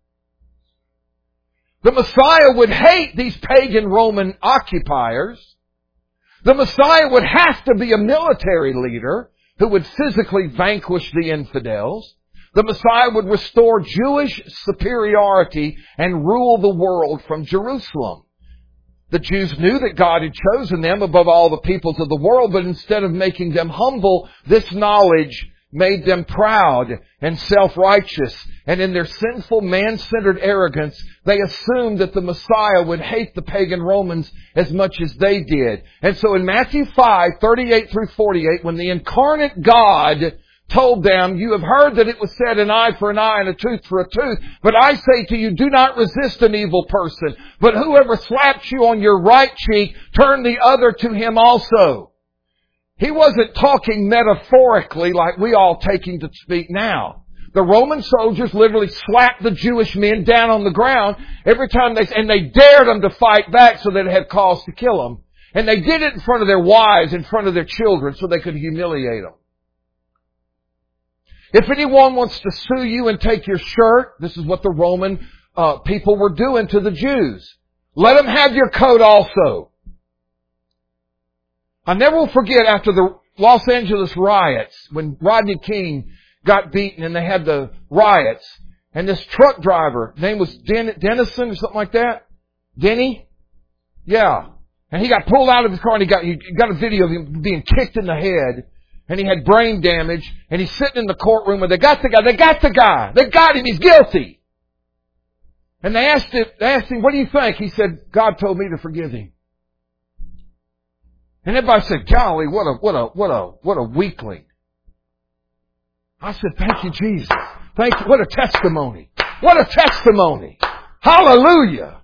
The Messiah would hate these pagan Roman occupiers. The Messiah would have to be a military leader who would physically vanquish the infidels. The Messiah would restore Jewish superiority and rule the world from Jerusalem. The Jews knew that God had chosen them above all the peoples of the world, but instead of making them humble, this knowledge made them proud and self-righteous. And in their sinful, man-centered arrogance, they assumed that the Messiah would hate the pagan Romans as much as they did. And so in Matthew 5:38 through 48, when the incarnate God told them, you have heard that it was said an eye for an eye and a tooth for a tooth, but I say to you, do not resist an evil person. But whoever slaps you on your right cheek, turn the other to him also. He wasn't talking metaphorically like we all take him to speak now. The Roman soldiers literally slapped the Jewish men down on the ground every time and they dared them to fight back so that it had cause to kill them. And they did it in front of their wives, in front of their children, so they could humiliate them. If anyone wants to sue you and take your shirt, this is what the Roman people were doing to the Jews. Let them have your coat also. I never will forget after the Los Angeles riots, when Rodney King got beaten and they had the riots, and this truck driver, name was Dennison or something like that? Denny? Yeah. And he got pulled out of his car and he got a video of him being kicked in the head, and he had brain damage, and he's sitting in the courtroom and they got him, he's guilty. And they asked him, what do you think? He said, God told me to forgive him. And everybody said, golly, what a weakling. I said, thank you, Jesus. Thank you. What a testimony. What a testimony. Hallelujah.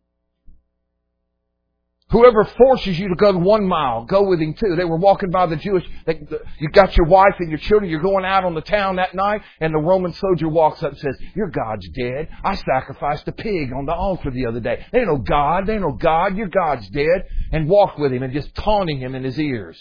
Whoever forces you to go 1 mile, go with him too. They were walking by the Jewish, you got your wife and your children, you're going out on the town that night, and the Roman soldier walks up and says, your God's dead. I sacrificed a pig on the altar the other day. There ain't no God, your God's dead. And walked with him and just taunting him in his ears.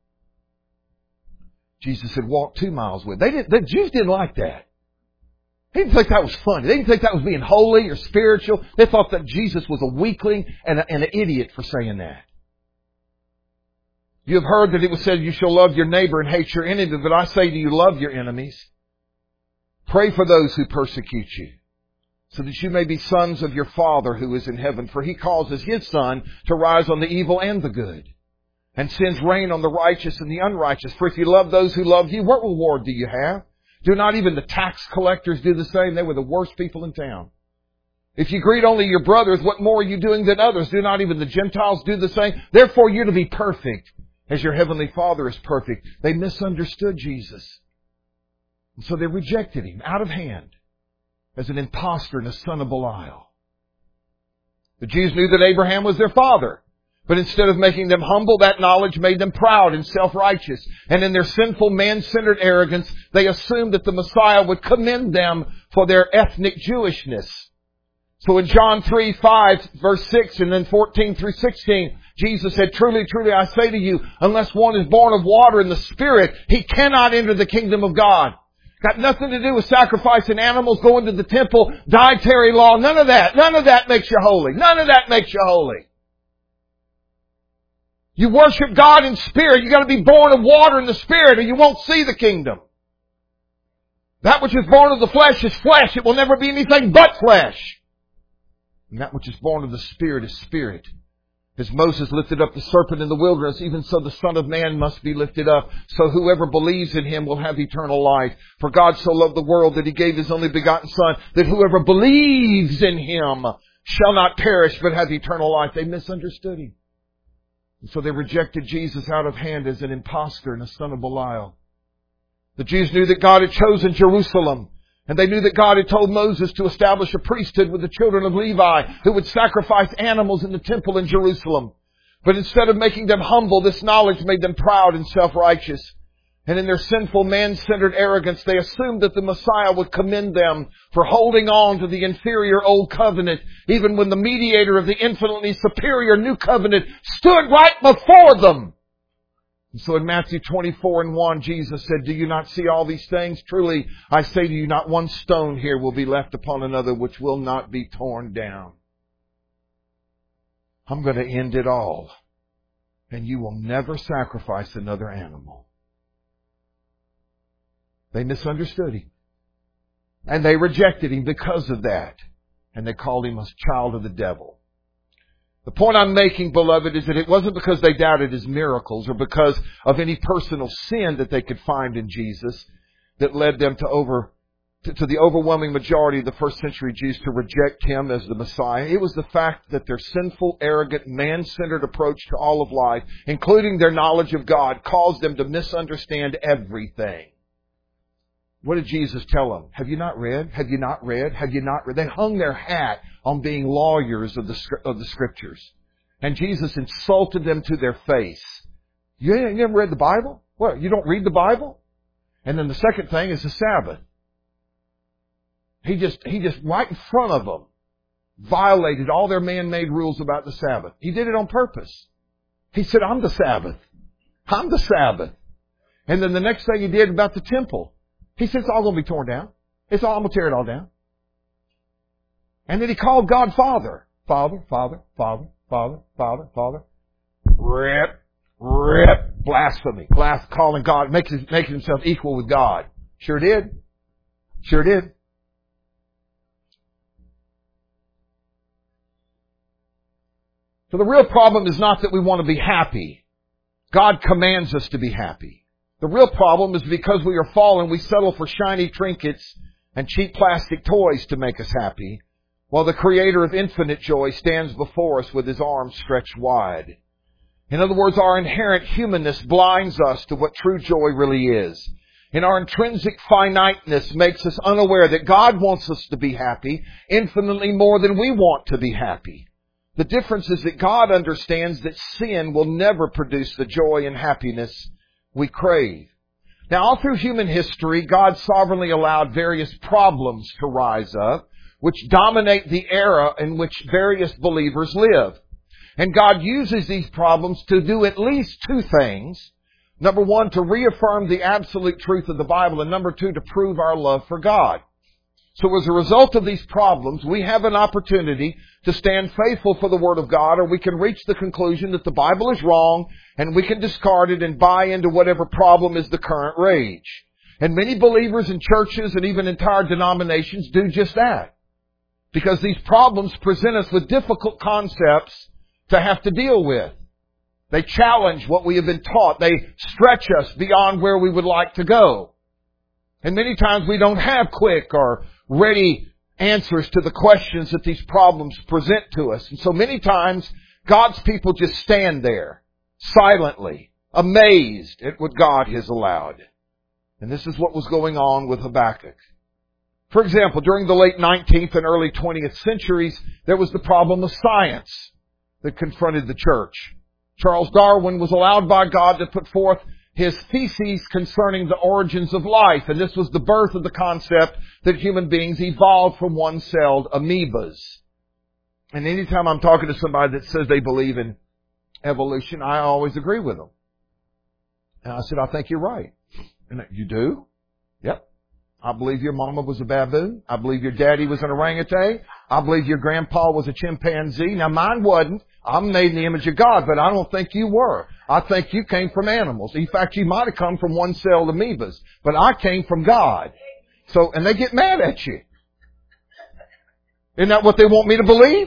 Jesus said, walk 2 miles with him. The Jews didn't like that. They didn't think that was funny. They didn't think that was being holy or spiritual. They thought that Jesus was a weakling and an idiot for saying that. You have heard that it was said, you shall love your neighbor and hate your enemy. But I say to you, love your enemies. Pray for those who persecute you, so that you may be sons of your Father who is in heaven. For He causes His sun to rise on the evil and the good, and sends rain on the righteous and the unrighteous. For if you love those who love you, what reward do you have? Do not even the tax collectors do the same? They were the worst people in town. If you greet only your brothers, what more are you doing than others? Do not even the Gentiles do the same? Therefore you're to be perfect, as your heavenly Father is perfect. They misunderstood Jesus. And so they rejected Him out of hand as an impostor and a son of Belial. The Jews knew that Abraham was their father. But instead of making them humble, that knowledge made them proud and self-righteous. And in their sinful, man-centered arrogance, they assumed that the Messiah would commend them for their ethnic Jewishness. So in John 3:5, verse 6, and then 14 through 16, Jesus said, truly, truly, I say to you, unless one is born of water and the Spirit, he cannot enter the kingdom of God. Got nothing to do with sacrificing animals, going to the temple, dietary law, none of that. None of that makes you holy. None of that makes you holy. You worship God in spirit. You got to be born of water and the Spirit, or you won't see the kingdom. That which is born of the flesh is flesh. It will never be anything but flesh. And that which is born of the Spirit is spirit. As Moses lifted up the serpent in the wilderness, even so the Son of Man must be lifted up, so whoever believes in Him will have eternal life. For God so loved the world that He gave His only begotten Son, that whoever believes in Him shall not perish but have eternal life. They misunderstood Him. And so they rejected Jesus out of hand as an impostor and a son of Belial. The Jews knew that God had chosen Jerusalem. And they knew that God had told Moses to establish a priesthood with the children of Levi who would sacrifice animals in the temple in Jerusalem. But instead of making them humble, this knowledge made them proud and self-righteous. And in their sinful, man-centered arrogance, they assumed that the Messiah would commend them for holding on to the inferior old covenant, even when the mediator of the infinitely superior new covenant stood right before them. And so in Matthew 24:1, Jesus said, do you not see all these things? Truly, I say to you, not one stone here will be left upon another which will not be torn down. I'm going to end it all. And you will never sacrifice another animal. They misunderstood Him. And they rejected Him because of that. And they called Him a child of the devil. The point I'm making, beloved, is that it wasn't because they doubted His miracles or because of any personal sin that they could find in Jesus that led them to the overwhelming majority of the first century Jews to reject Him as the Messiah. It was the fact that their sinful, arrogant, man-centered approach to all of life, including their knowledge of God, caused them to misunderstand everything. What did Jesus tell them? Have you not read? Have you not read? Have you not read? They hung their hat on being lawyers of the Scriptures. And Jesus insulted them to their face. You never read the Bible? What? You don't read the Bible? And then the second thing is the Sabbath. He just right in front of them violated all their man-made rules about the Sabbath. He did it on purpose. He said, I'm the Sabbath. I'm the Sabbath. And then the next thing He did about the temple, He said, it's all going to be torn down. I'm going to tear it all down. And then He called God Father. Father, Father, Father, Father, Father, Father. Rip, blasphemy. Calling God, making Himself equal with God. Sure did. Sure did. So the real problem is not that we want to be happy. God commands us to be happy. The real problem is because we are fallen, we settle for shiny trinkets and cheap plastic toys to make us happy, while the Creator of infinite joy stands before us with His arms stretched wide. In other words, our inherent humanness blinds us to what true joy really is. And our intrinsic finiteness makes us unaware that God wants us to be happy infinitely more than we want to be happy. The difference is that God understands that sin will never produce the joy and happiness we crave. Now, all through human history, God sovereignly allowed various problems to rise up, which dominate the era in which various believers live. And God uses these problems to do at least two things. Number one, to reaffirm the absolute truth of the Bible, and number two, to prove our love for God. So as a result of these problems, we have an opportunity to stand faithful for the Word of God, or we can reach the conclusion that the Bible is wrong, and we can discard it and buy into whatever problem is the current rage. And many believers in churches and even entire denominations do just that. Because these problems present us with difficult concepts to have to deal with. They challenge what we have been taught. They stretch us beyond where we would like to go. And many times we don't have quick or ready answers to the questions that these problems present to us. And so many times God's people just stand there silently, amazed at what God has allowed. And this is what was going on with Habakkuk. For example, during the late 19th and early 20th centuries, there was the problem of science that confronted the church. Charles Darwin was allowed by God to put forth his theses concerning the origins of life. And this was the birth of the concept that human beings evolved from one-celled amoebas. And anytime I'm talking to somebody that says they believe in evolution, I always agree with them. And I said, I think you're right. And you do? Yep. I believe your mama was a baboon. I believe your daddy was an orangutan. I believe your grandpa was a chimpanzee. Now mine wasn't. I'm made in the image of God, but I don't think you were. I think you came from animals. In fact, you might have come from one-celled amoebas, but I came from God. So, and they get mad at you. Isn't that what they want me to believe?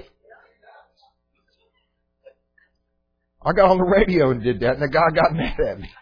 I got on the radio and did that, and the guy got mad at me.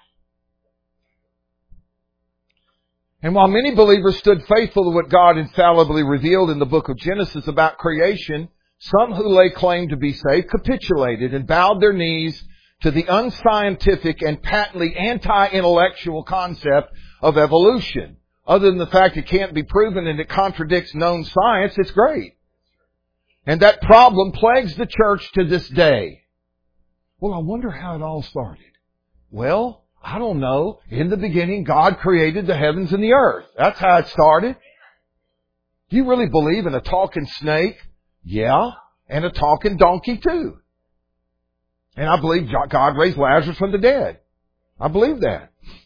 And while many believers stood faithful to what God infallibly revealed in the book of Genesis about creation, some who lay claim to be saved capitulated and bowed their knees to the unscientific and patently anti-intellectual concept of evolution. Other than the fact it can't be proven and it contradicts known science, it's great. And that problem plagues the church to this day. Well, I wonder how it all started. Well, I don't know. In the beginning, God created the heavens and the earth. That's how it started. Do you really believe in a talking snake? Yeah. And a talking donkey too. And I believe God raised Lazarus from the dead. I believe that.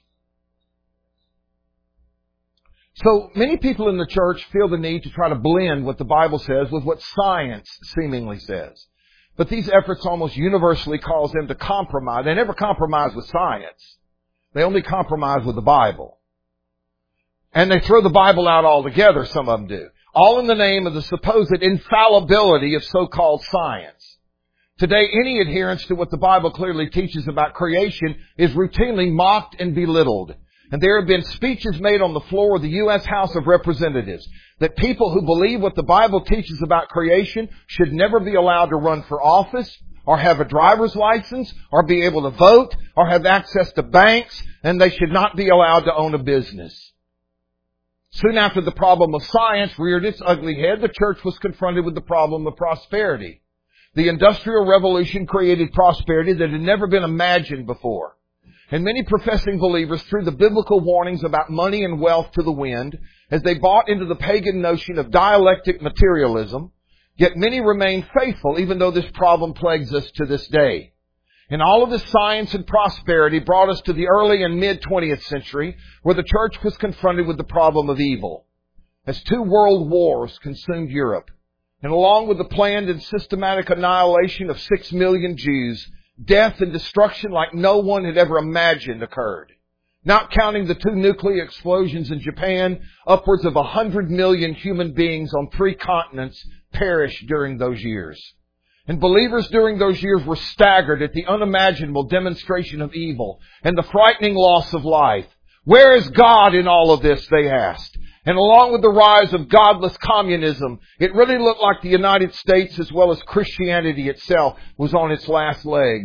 So many people in the church feel the need to try to blend what the Bible says with what science seemingly says. But these efforts almost universally cause them to compromise. They never compromise with science. They only compromise with the Bible. And they throw the Bible out altogether, some of them do. All in the name of the supposed infallibility of so-called science. Today, any adherence to what the Bible clearly teaches about creation is routinely mocked and belittled. And there have been speeches made on the floor of the U.S. House of Representatives that people who believe what the Bible teaches about creation should never be allowed to run for office, or have a driver's license, or be able to vote, or have access to banks, and they should not be allowed to own a business. Soon after the problem of science reared its ugly head, the church was confronted with the problem of prosperity. The Industrial Revolution created prosperity that had never been imagined before. And many professing believers threw the biblical warnings about money and wealth to the wind as they bought into the pagan notion of dialectic materialism. Yet many remain faithful even though this problem plagues us to this day. And all of this science and prosperity brought us to the early and mid-20th century where the church was confronted with the problem of evil. As 2 world wars consumed Europe, and along with the planned and systematic annihilation of 6 million Jews, death and destruction like no one had ever imagined occurred. Not counting the 2 nuclear explosions in Japan, upwards of 100 million human beings on 3 continents perished during those years. And believers during those years were staggered at the unimaginable demonstration of evil and the frightening loss of life. Where is God in all of this, they asked. And along with the rise of godless communism, it really looked like the United States as well as Christianity itself was on its last legs.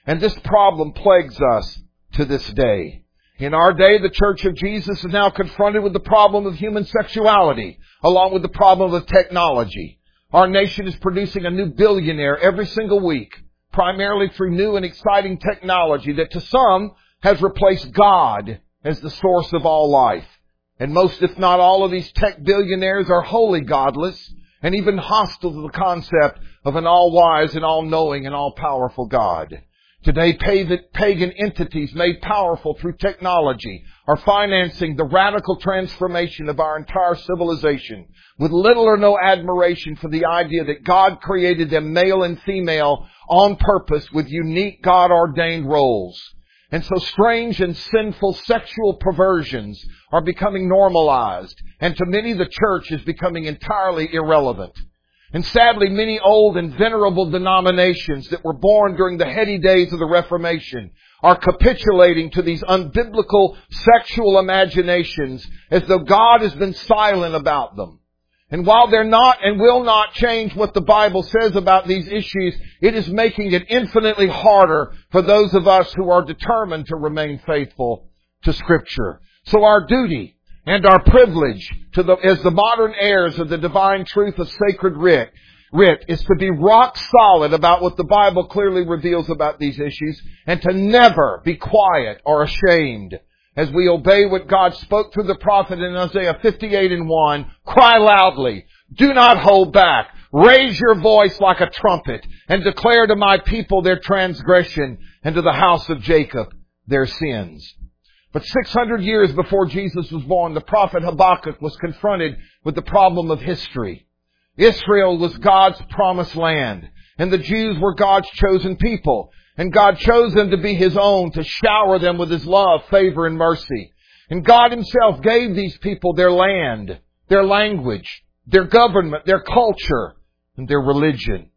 And this problem plagues us to this day. In our day, the Church of Jesus is now confronted with the problem of human sexuality, along with the problem of technology. Our nation is producing a new billionaire every single week, primarily through new and exciting technology that to some has replaced God as the source of all life. And most, if not all, of these tech billionaires are wholly godless and even hostile to the concept of an all-wise and all-knowing and all-powerful God. Today, pagan entities made powerful through technology are financing the radical transformation of our entire civilization with little or no admiration for the idea that God created them male and female on purpose with unique God-ordained roles. And so strange and sinful sexual perversions are becoming normalized, and to many the church is becoming entirely irrelevant. And sadly, many old and venerable denominations that were born during the heady days of the Reformation are capitulating to these unbiblical sexual imaginations as though God has been silent about them. And while they're not and will not change what the Bible says about these issues, it is making it infinitely harder for those of us who are determined to remain faithful to Scripture. So our duty and our privilege as the modern heirs of the divine truth of sacred writ is to be rock solid about what the Bible clearly reveals about these issues, and to never be quiet or ashamed as we obey what God spoke through the prophet in Isaiah 58:1. Cry loudly, do not hold back, raise your voice like a trumpet, and declare to my people their transgression, and to the house of Jacob their sins. But 600 years before Jesus was born, the prophet Habakkuk was confronted with the problem of history. Israel was God's promised land, and the Jews were God's chosen people. And God chose them to be His own, to shower them with His love, favor, and mercy. And God Himself gave these people their land, their language, their government, their culture, and their religion.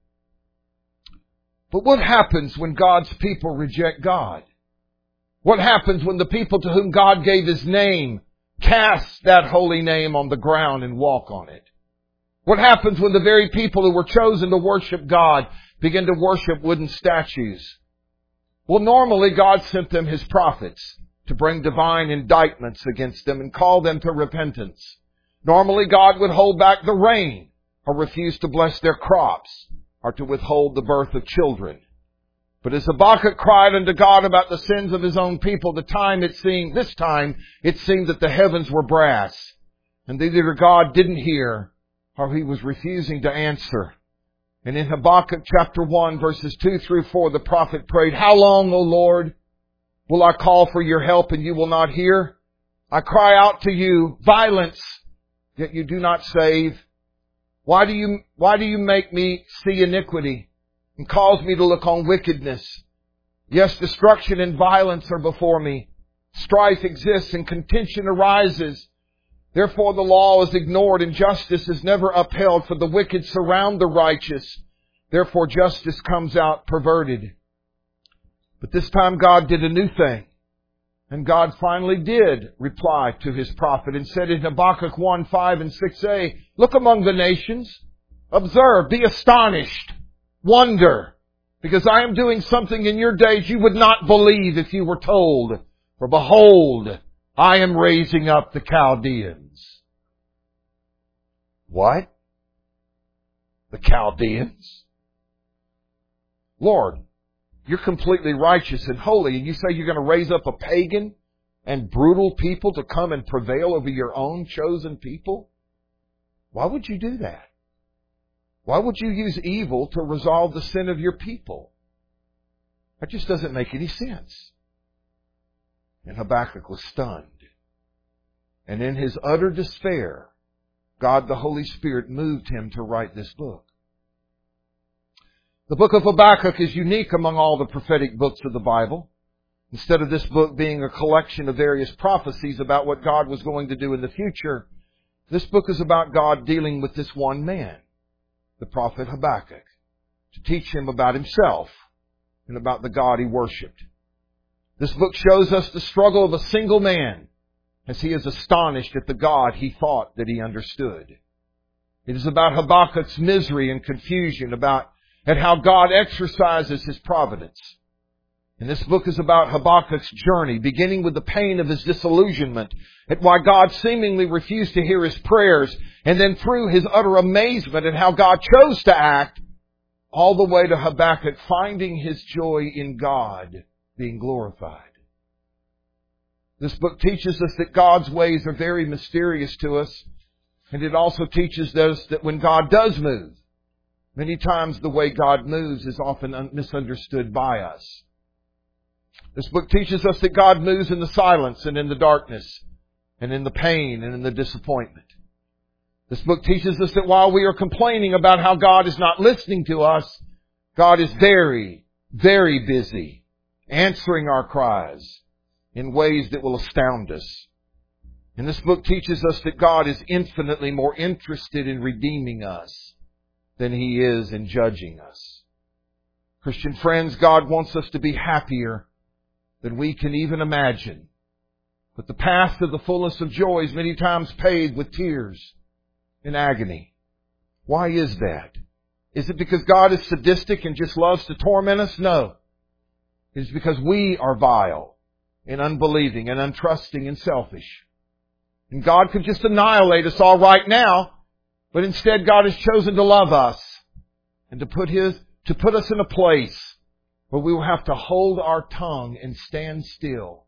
But what happens when God's people reject God? What happens when the people to whom God gave His name cast that holy name on the ground and walk on it? What happens when the very people who were chosen to worship God begin to worship wooden statues? Well, normally God sent them His prophets to bring divine indictments against them and call them to repentance. Normally God would hold back the rain or refuse to bless their crops or to withhold the birth of children. But as Habakkuk cried unto God about the sins of his own people, this time it seemed that the heavens were brass, and either God didn't hear or He was refusing to answer. And in Habakkuk chapter 1, verses 2 through 4, the prophet prayed, How long, O Lord, will I call for your help and you will not hear? I cry out to you, violence, yet you do not save. Why do you make me see iniquity and cause me to look on wickedness? Yes, destruction and violence are before me. Strife exists and contention arises. Therefore the law is ignored and justice is never upheld, for the wicked surround the righteous. Therefore justice comes out perverted. But this time God did a new thing. And God finally did reply to His prophet and said in Habakkuk 1:5 and 6a, Look among the nations, observe, be astonished, wonder, because I am doing something in your days you would not believe if you were told. For behold, I am raising up the Chaldeans. What? The Chaldeans? Lord, you're completely righteous and holy, and you say you're going to raise up a pagan and brutal people to come and prevail over your own chosen people? Why would you do that? Why would you use evil to resolve the sin of your people? That just doesn't make any sense. And Habakkuk was stunned. And in his utter despair, God the Holy Spirit moved him to write this book. The book of Habakkuk is unique among all the prophetic books of the Bible. Instead of this book being a collection of various prophecies about what God was going to do in the future, this book is about God dealing with this one man, the prophet Habakkuk, to teach him about himself and about the God he worshipped. This book shows us the struggle of a single man as he is astonished at the God he thought that he understood. It is about Habakkuk's misery and confusion at how God exercises His providence. And this book is about Habakkuk's journey, beginning with the pain of his disillusionment at why God seemingly refused to hear his prayers, and then through his utter amazement at how God chose to act, all the way to Habakkuk finding his joy in God being glorified. This book teaches us that God's ways are very mysterious to us, and it also teaches us that when God does move, many times the way God moves is often misunderstood by us. This book teaches us that God moves in the silence and in the darkness and in the pain and in the disappointment. This book teaches us that while we are complaining about how God is not listening to us, God is very, very busy answering our cries in ways that will astound us. And this book teaches us that God is infinitely more interested in redeeming us than He is in judging us. Christian friends, God wants us to be happier than we can even imagine. But the path to the fullness of joy is many times paved with tears and agony. Why is that? Is it because God is sadistic and just loves to torment us? No. It is because we are vile and unbelieving and untrusting and selfish. And God could just annihilate us all right now, but instead God has chosen to love us and to put us in a place where we will have to hold our tongue and stand still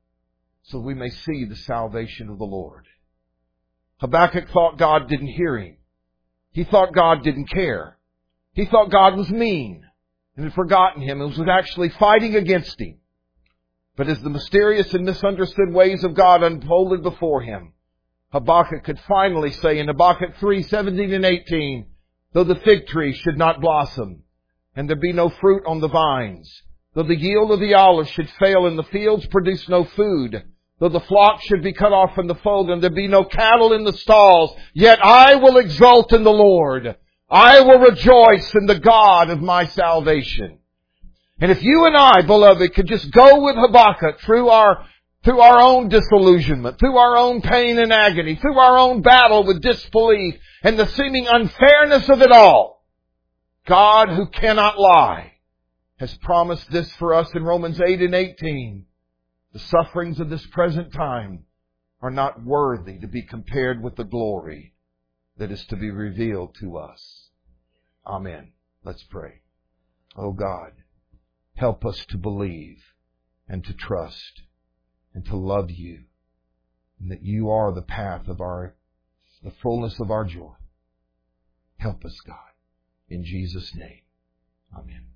so we may see the salvation of the Lord. Habakkuk thought God didn't hear him. He thought God didn't care. He thought God was mean and had forgotten him and was actually fighting against him. But as the mysterious and misunderstood ways of God unfolded before him, Habakkuk could finally say in Habakkuk 3:17 and 18, though the fig tree should not blossom, and there be no fruit on the vines, though the yield of the olive should fail and the fields produce no food, though the flock should be cut off from the fold and there be no cattle in the stalls, yet I will exult in the Lord. I will rejoice in the God of my salvation. And if you and I, beloved, could just go with Habakkuk through our own disillusionment, through our own pain and agony, through our own battle with disbelief and the seeming unfairness of it all, God, who cannot lie, has promised this for us in Romans 8 and 18. The sufferings of this present time are not worthy to be compared with the glory that is to be revealed to us. Amen. Let's pray. Oh God, help us to believe and to trust and to love You, and that You are the path of the fullness of our joy. Help us, God. In Jesus' name. Amen.